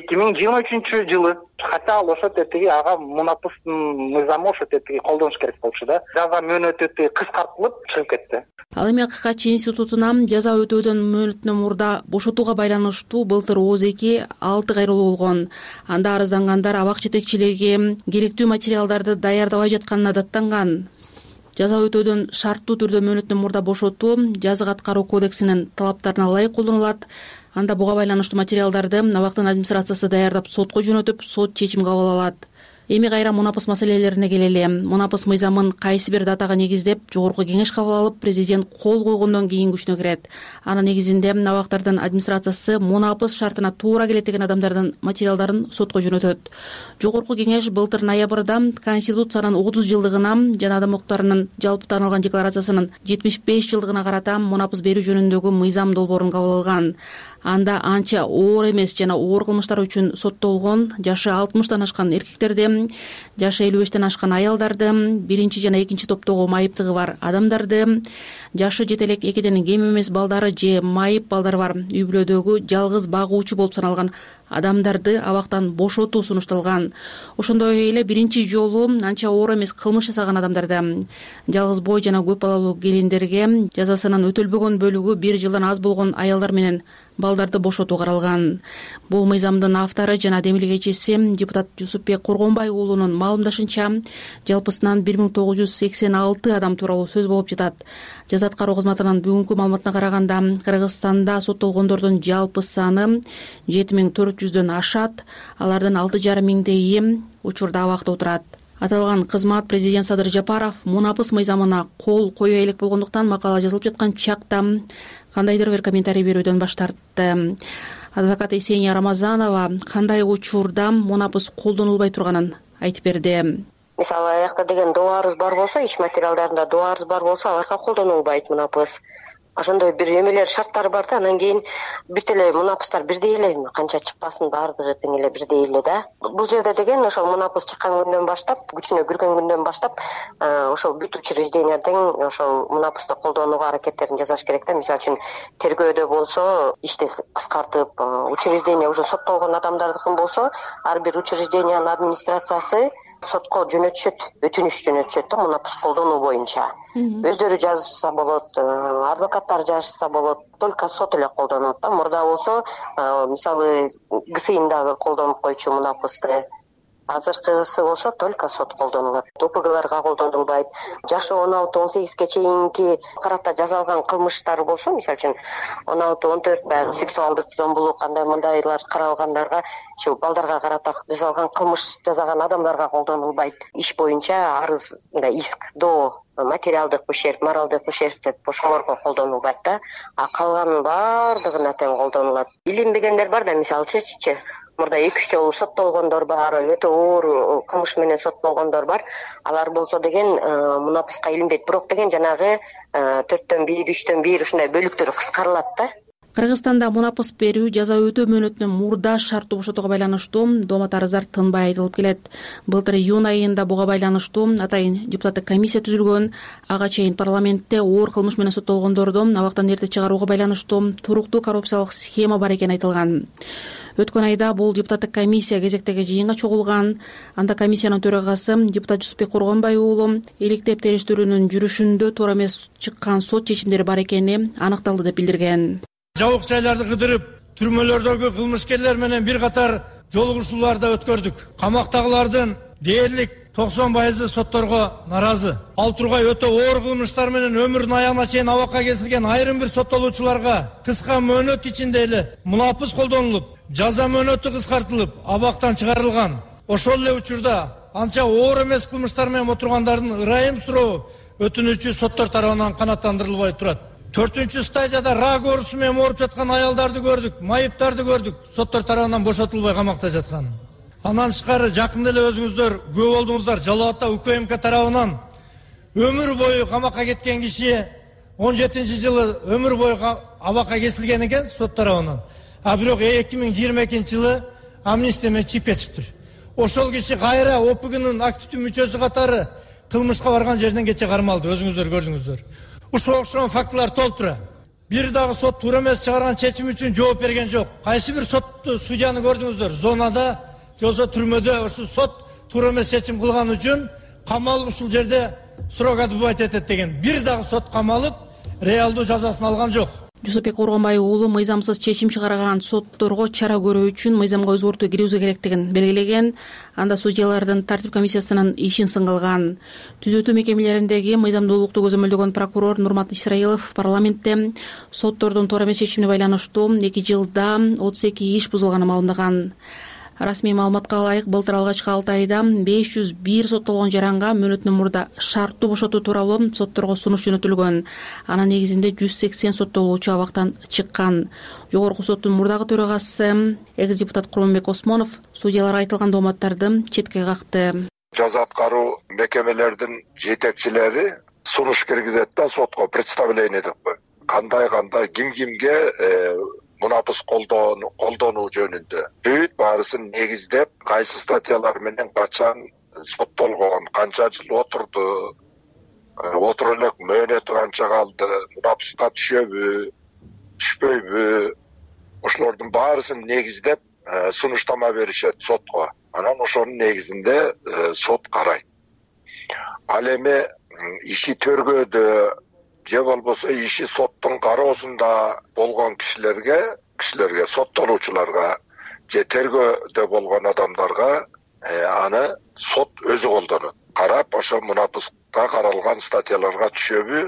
2023-жылы хотя ал ошо тетиги ага мунапыстын мыйзамы ошо тетиги колдонуш керек болчу да. Жаза мөөнөтү кыскартылып чыгып кетти. Ал эми ККЧ институтуна жаза өтөөдөн мөөнөтүнөн мурда бошотууга байланыштуу былтыр ооз-2 6 кайрылуу болгон. Анда арыздангандар абак жетекчилиги керектүү материалдарды даярдабай жатканына даттанган. Жаза өтөөдөн шарттуу түрдө мөөнөтүнөн мурда бошотуу жазык аткаруу кодексинин талаптарына ылайык колдонулат. Анда буга байланыштуу материалдарды абактын администрациясы даярдап сотко жөнөтүп, сот чечим кабыл алат. Эми кайра мунапыс маселелерине келели. Мунапыс мыйзамын кайсы бир датага негиздеп жогорку кеңеш кабыл алып, президент кол койгондон кийин күчүнө кирет. Анын негизинде абактардын администрациясы мунапыс шартына туура келет деген адамдардын материалдарын сотко жөнөтөт. Жогорку кеңеш былтыр ноябрда Конституциянын 30 жылдыгына жана адам укуктарынын жалпы таанылган декларациясынын 75 жылдыгына карата мунапыс берүү жөнүндөгү мыйзам долбоорун кабыл алган. Анда анча оор эмес жана оор кылмыштар үчүн соттолгон жашы 60-тан ашкан эркектерди, жашы 55-тен ашкан аялдарды, биринчи жана экинчи топтогу майыптыгы бар адамдарды, жашы жете элек 2ден кем эмес балдары же майып балдары бар үй бүлөдөгү жалгыз багуучу болуп саналган адамдарды абактан бошотуу сунушталган. Ошондой эле биринчи жолу анча оор эмес кылмыш жасаган адамдарды, жалгыз бой жана көп балалуу келиндерге, жазасынын өтөлбөгөн бөлүгү 1 жылдан аз болгон аялдар менен балдарды бошотуу каралган. Бул мыйзамдын автору жана демилгечиси депутат Жусупбек Коргонбай уулунун маалымдашынча, жалпысынан 1986 адам тууралуу сөз болуп жатат. Жаза аткаруу кызматынын бүгүнкү маалыматына караганда, Кыргызстанда соттолгондордун жалпы саны 7400дөн ашат. Алардын 6,5 миңдейи учурда абакта отурат. Аталган кызмат президент Садыр Жапаров мунапыс мыйзамына кол кое элек болгондуктан макала жазылып жаткан чакта кандайдыр бир комментарий берүүдөн баш тартты. Адвокат Есения Рамазанова кандай учурда мунапыс колдонулбай турганын айтып берди. Мисалы, аякта деген доо арыз бар болсо, ич материалдарында доо арыз бар болсо, аларга колдонулбайт мунапыс. Ошондой бир эмелер шарттары бар да, анан кийин бүт эле мунапыстар бирдей эле, канча чыкпасын баардыгы тең эле бирдей эле да. Бул жерде деген ошол мунапыс чыккан күндөн баштап, күчүнө кирген күндөн баштап, ошол бүт учреждения тең ошол мунапысты колдонууга аракеттерин жасаш керек да. Мисалы үчүн тергөөдө болсо, ишти кыскартып, учреждение уже соттолгон адамдардыкын болсо, ар бир учреждениянын администрациясы сотко жөнөтүшөт, өтүнүш жөнөтүшөт да мунапыс колдонуу боюнча. Өздөрү жазса болот, адвокаттар жазса болот, только сот эле колдонот да. Мурда болсо, мисалы, ГСИндагы колдонуп койчу мунапысты, азыркысы болсо только сот колдонулат. ОПГларга колдонулбайт. Жашы 16-18ге чейинки карата жазалган кылмыштар болсо, мисалы үчүн 16-14 баягы сексуалдык зомбулук кандай мындайлар каралгандарга, ушул балдарга карата жазалган кылмыш жасаган адамдарга колдонулбайт. Иш боюнча арыз, иск, доо, материалдык ущерб, моралдык ущерб деп ошолорго колдонулбайт да. А калганын баардыгына тең колдонулат. Илинбегендер бар да, мисалчы, мурда 2 жолу соттолгондор бар, өтө оор кылмыш менен соттолгондор бар. Алар болсо деген мунапыска илинбейт. Бирок деген жанагы 4төн 1, 3төн 1 ушундай бөлүктөр кыскарылат да. Кыргызстанда мунапыс берүү жаза өтөө мөөнөтүнөн мурда шарттуу бошотууга байланыштуу доомат арыздар тынбай айтылып келет. Былтыр июнь айында буга байланыштуу атайын депутаттык комиссия түзүлгөн. Ага чейин парламентте оор кылмыш менен соттолгондорду абактан эрте чыгарууга байланыштуу туруктуу коррупциялык схема бар экени айтылган. Өткөн айда бул депутаттык комиссия кезектеги жыйынга чогулган. Анда комиссиянын төрагасы депутат Жусупбек Коргонбай уулу иликтеп териштирүүнүн жүрүшүндө туура эмес чыккан сот чечимдери бар экени аныкталды деп билдирген. Жабык жайларды кыдырып, түрмөлөрдөгү кылмышкерлер менен бир катар жолугушууларды өткөрдүк. Камактагылардын дээрлик 90% сотторго наразы. Ал тургай өтө оор кылмыштар менен өмүрүнүн аягына чейин абакка кесилген айрым бир соттолуучуларга кыска мөөнөт ичинде эле мунапыс колдонулуп, жаза мөөнөтү кыскартылып, абактан чыгарылган. Ошол эле учурда анча оор эмес кылмыштар менен отургандардын ырайым суроо өтүнүүчү соттор тарабынан канааттандырылбай турат. 4-чү стадияда рак оорусу менен ооруп жаткан аялдарды көрдүк, майыптарды көрдүк, соттор тарабынан бошотулбай камакта жаткан. Андан тышкары жакында эле өзүңүздөр күбө болдуңуздар, Жалал Абадта УКМК тарабынан өмүр бою камакка кеткен киши жылы өмүр бою абакка кесилген экен сот тарабынан. А бирок 2022 амнистия менен чыгып кетиптир. Ошол киши кайра ОПГнын активдүү мүчөсү катары кылмышка барган жерден кече кармалды. Өзүңүздөр көрдүңүздөр. Ушуга окшогон фактылар толтура. Бир дагы сот туура эмес чыгарган чечим үчүн жооп берген жок. Кайсы бир сотту, судьяны көрдүңүздөр? Зонада, жолсо түрмөдө ушул сот туура эмес чечим кылган үчүн камалып ушул жерде срок отбывать этет деген. Бир дагы сот камалып, реалдуу жазасын алган жок. Жусупбек Оргонбай уулу мыйзамсыз чечим чыгарган сотторго чара көрүү үчүн мыйзамга өзгөртүү киргизүү керектигин белгилеген. Анда судьялардын тартип комиссиясынын ишин сынгылган. Түзөтүү мекемелериндеги мыйзамдуулукту көзөмөлдөгөн прокурор Нурмат Исраилов парламентте соттордун туура эмес чечимине байланыштуу 2 жылда 32 иш бузулганын маалымдаган. Расмий маалыматка ылайык былтыр алгачкы 6 айда 501 соттолгон жаранга мөөнөтүнөн мурда шарттуу бошотуу тууралуу сотторго сунуш жөнөтүлгөн. Анын негизинде 180 соттолуучу абактан чыккан. Жогорку соттун мурдагы төрагасы экс-депутат Курманбек Осмонов судьяларга айтылган дооматтарды четке какты. Жаза аткаруу мекемелердин жетекчилери сунуш киргизет да сотко представление деп кой. Кандай кимге мунапыс колдонуу жөнүндө бүт баарысын негиздеп, кайсы статьялар менен качан соттолгон, канча жыл отурду, отуруп элек мөөнөтү канча калды, мунапыска түшөбү, түшпөйбү, ошолордун баарысын негиздеп сунуштама беришет сотко. Анан ошонун негизинде сот карайт. Ал эми иши төргөдө же болбосо иши соттун кароосунда болгон кишилерге, соттолуучуларга же тергөөдө болгон адамдарга аны сот өзү колдонот. Карап, ошо мунапыска каралган статьяларга түшөбү,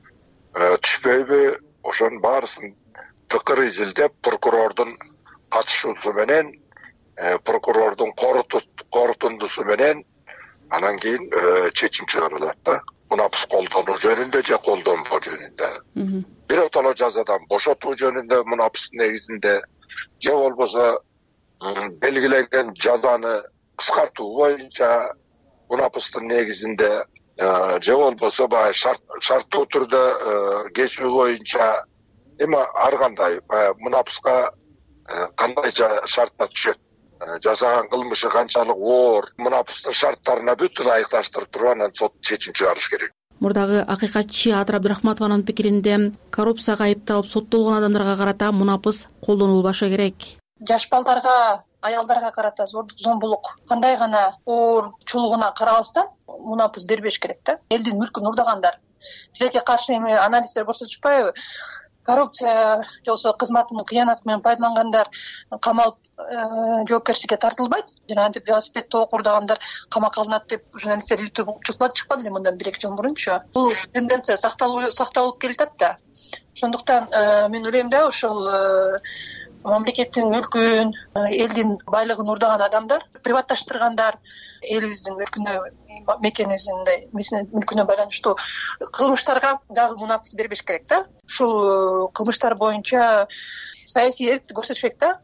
түшпөйбү, ошонун баарысын тыкыр изилдеп, прокурордун катышуусу менен, прокурордун корутундусу менен анан кийин чечим чыгарылат да. Мунапыс колдонуу жөнүндө же колдонбоо жөнүндө. Биротоло жазадан бошотуу жөнүндө мунапыстын негизинде же болбосо белгилеген жазаны кыскартуу боюнча мунапыстын негизинде же болбосо баягы шарттуу түрдө кесүү боюнча эми ар кандай мунапыска кандайча шартта түшөт, жасаган кылмышы канчалык оор, мунапыстын шарттарына бүтүн айыкташтырып туруп анан сот чечим чыгарыш керек. Мурдагы акыйкатчы Адыр Абдрахматованын пикиринде коррупцияга айыпталып соттолгон адамдарга карата мунапыс колдонулбашы керек. Жаш балдарга, аялдарга карата зордук, зомбулук кандай гана оорчулугуна карабастан мунапыс бербеш керек да. Элдин мүлкүн урдагандар, тилекке каршы эми анализдер көрсөтүшпайбы? Коррупция жолсо кызматынын кыянаты менен пайдалангандар камалып жоопкерчиликке тартылбайт. Жана антип велосипедди окурдагандар камакка алынат деп журналисттер чыкпады эле мындан 1-2 жыл мурунчу. Бул тенденция сакталып келатат да. Ошондуктан мен ойлойм да, ошол мамлекеттин мүлкүн, элдин байлыгын урдаган адамдар, приватташтыргандар, элибиздин мүлкүнө, мекенибиздин мүлкүнө байланыштуу кылмыштарга дагы мунапыс бербеш керек да. Ушул кылмыштар боюнча саясий эрктик көрсөтүш керек да.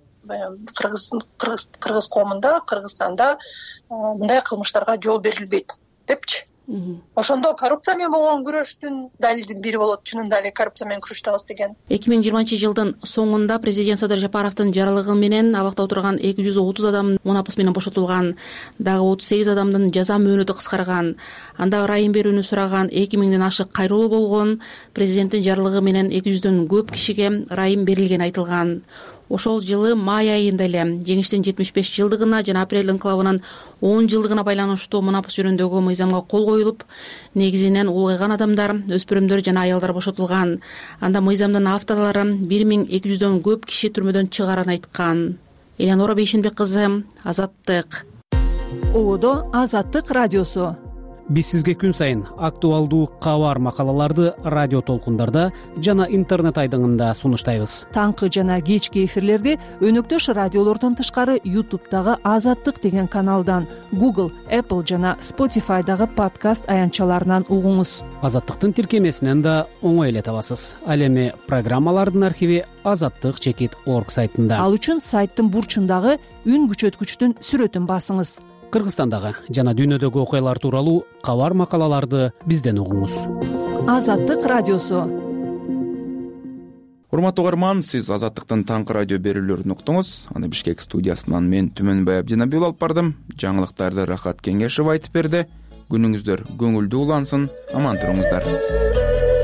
Кыргыз коомунда, Кыргызстанда мындай кылмыштарга жол берилбейт депчи. Ошондо коррупция менен болгон күрөштүн далилдин бири болот. Чынында эле коррупция менен күрөштүбүз деген. 2020-жылдын соңунда президент Садыр Жапаровдун жаралыгы менен абакта отурган 230 адам мунапыс менен бошотулган. Дагы 38 адамдын жаза мөөнөтү кыскарган. Анда ырайым берүүнү сураган 2000ден ашык кайрылуу болгон. Президенттин жаралыгы менен 200дөн көп кишиге ырайым берилгени айтылган. Ошол жылы май айында эле жеңиштин 75 жылдыгына жана апрель инкылабынын 10 жылдыгына байланыштуу мунапыс жөнүндөгү мыйзамга кол коюлуп, негизинен улгайган адамдар, өспүрүмдөр жана аялдар бошотулган. Анда мыйзамдын авторлору 1200дөн көп киши түрмөдөн чыгарын айткан. Элеонора Бейшенбек кызы, Азаттык. Ободо Азаттык радиосу. Биз сизге күн сайын актуалдуу кабар макалаларды радио толкундарда жана интернет айдыңында сунуштайбыз. Таңкы жана кечки эфирлерди өнөктөш радиолордон тышкары YouTube'дагы Азаттык деген каналдан, Google, Apple жана Spotify'дагы подкаст аянтчаларынан угуңуз. Азаттыктын тиркемесинен да оңой эле табасыз. Ал эми программалардын архиви azattik.org сайтында. Ал үчүн сайттын бурчундагы үн күчөткүчтүн сүрөтүн басыңыз. Кыргызстандагы жана дүйнөдөгү окуялар тууралуу кабар макалаларды бизден угуңуз. Азаттык радиосу. урматтуу угарман, сиз Азаттыктын таңкы радио берүүлөрүн уктуңуз. Аны Бишкек студиясынан мен Түмөнбай Абдинабиул алып бардым. Жаңылыктарды Рахат Кеңешев айтып берди. Күнүңүздөр көңүлдүү улансын, аман туруңуздар.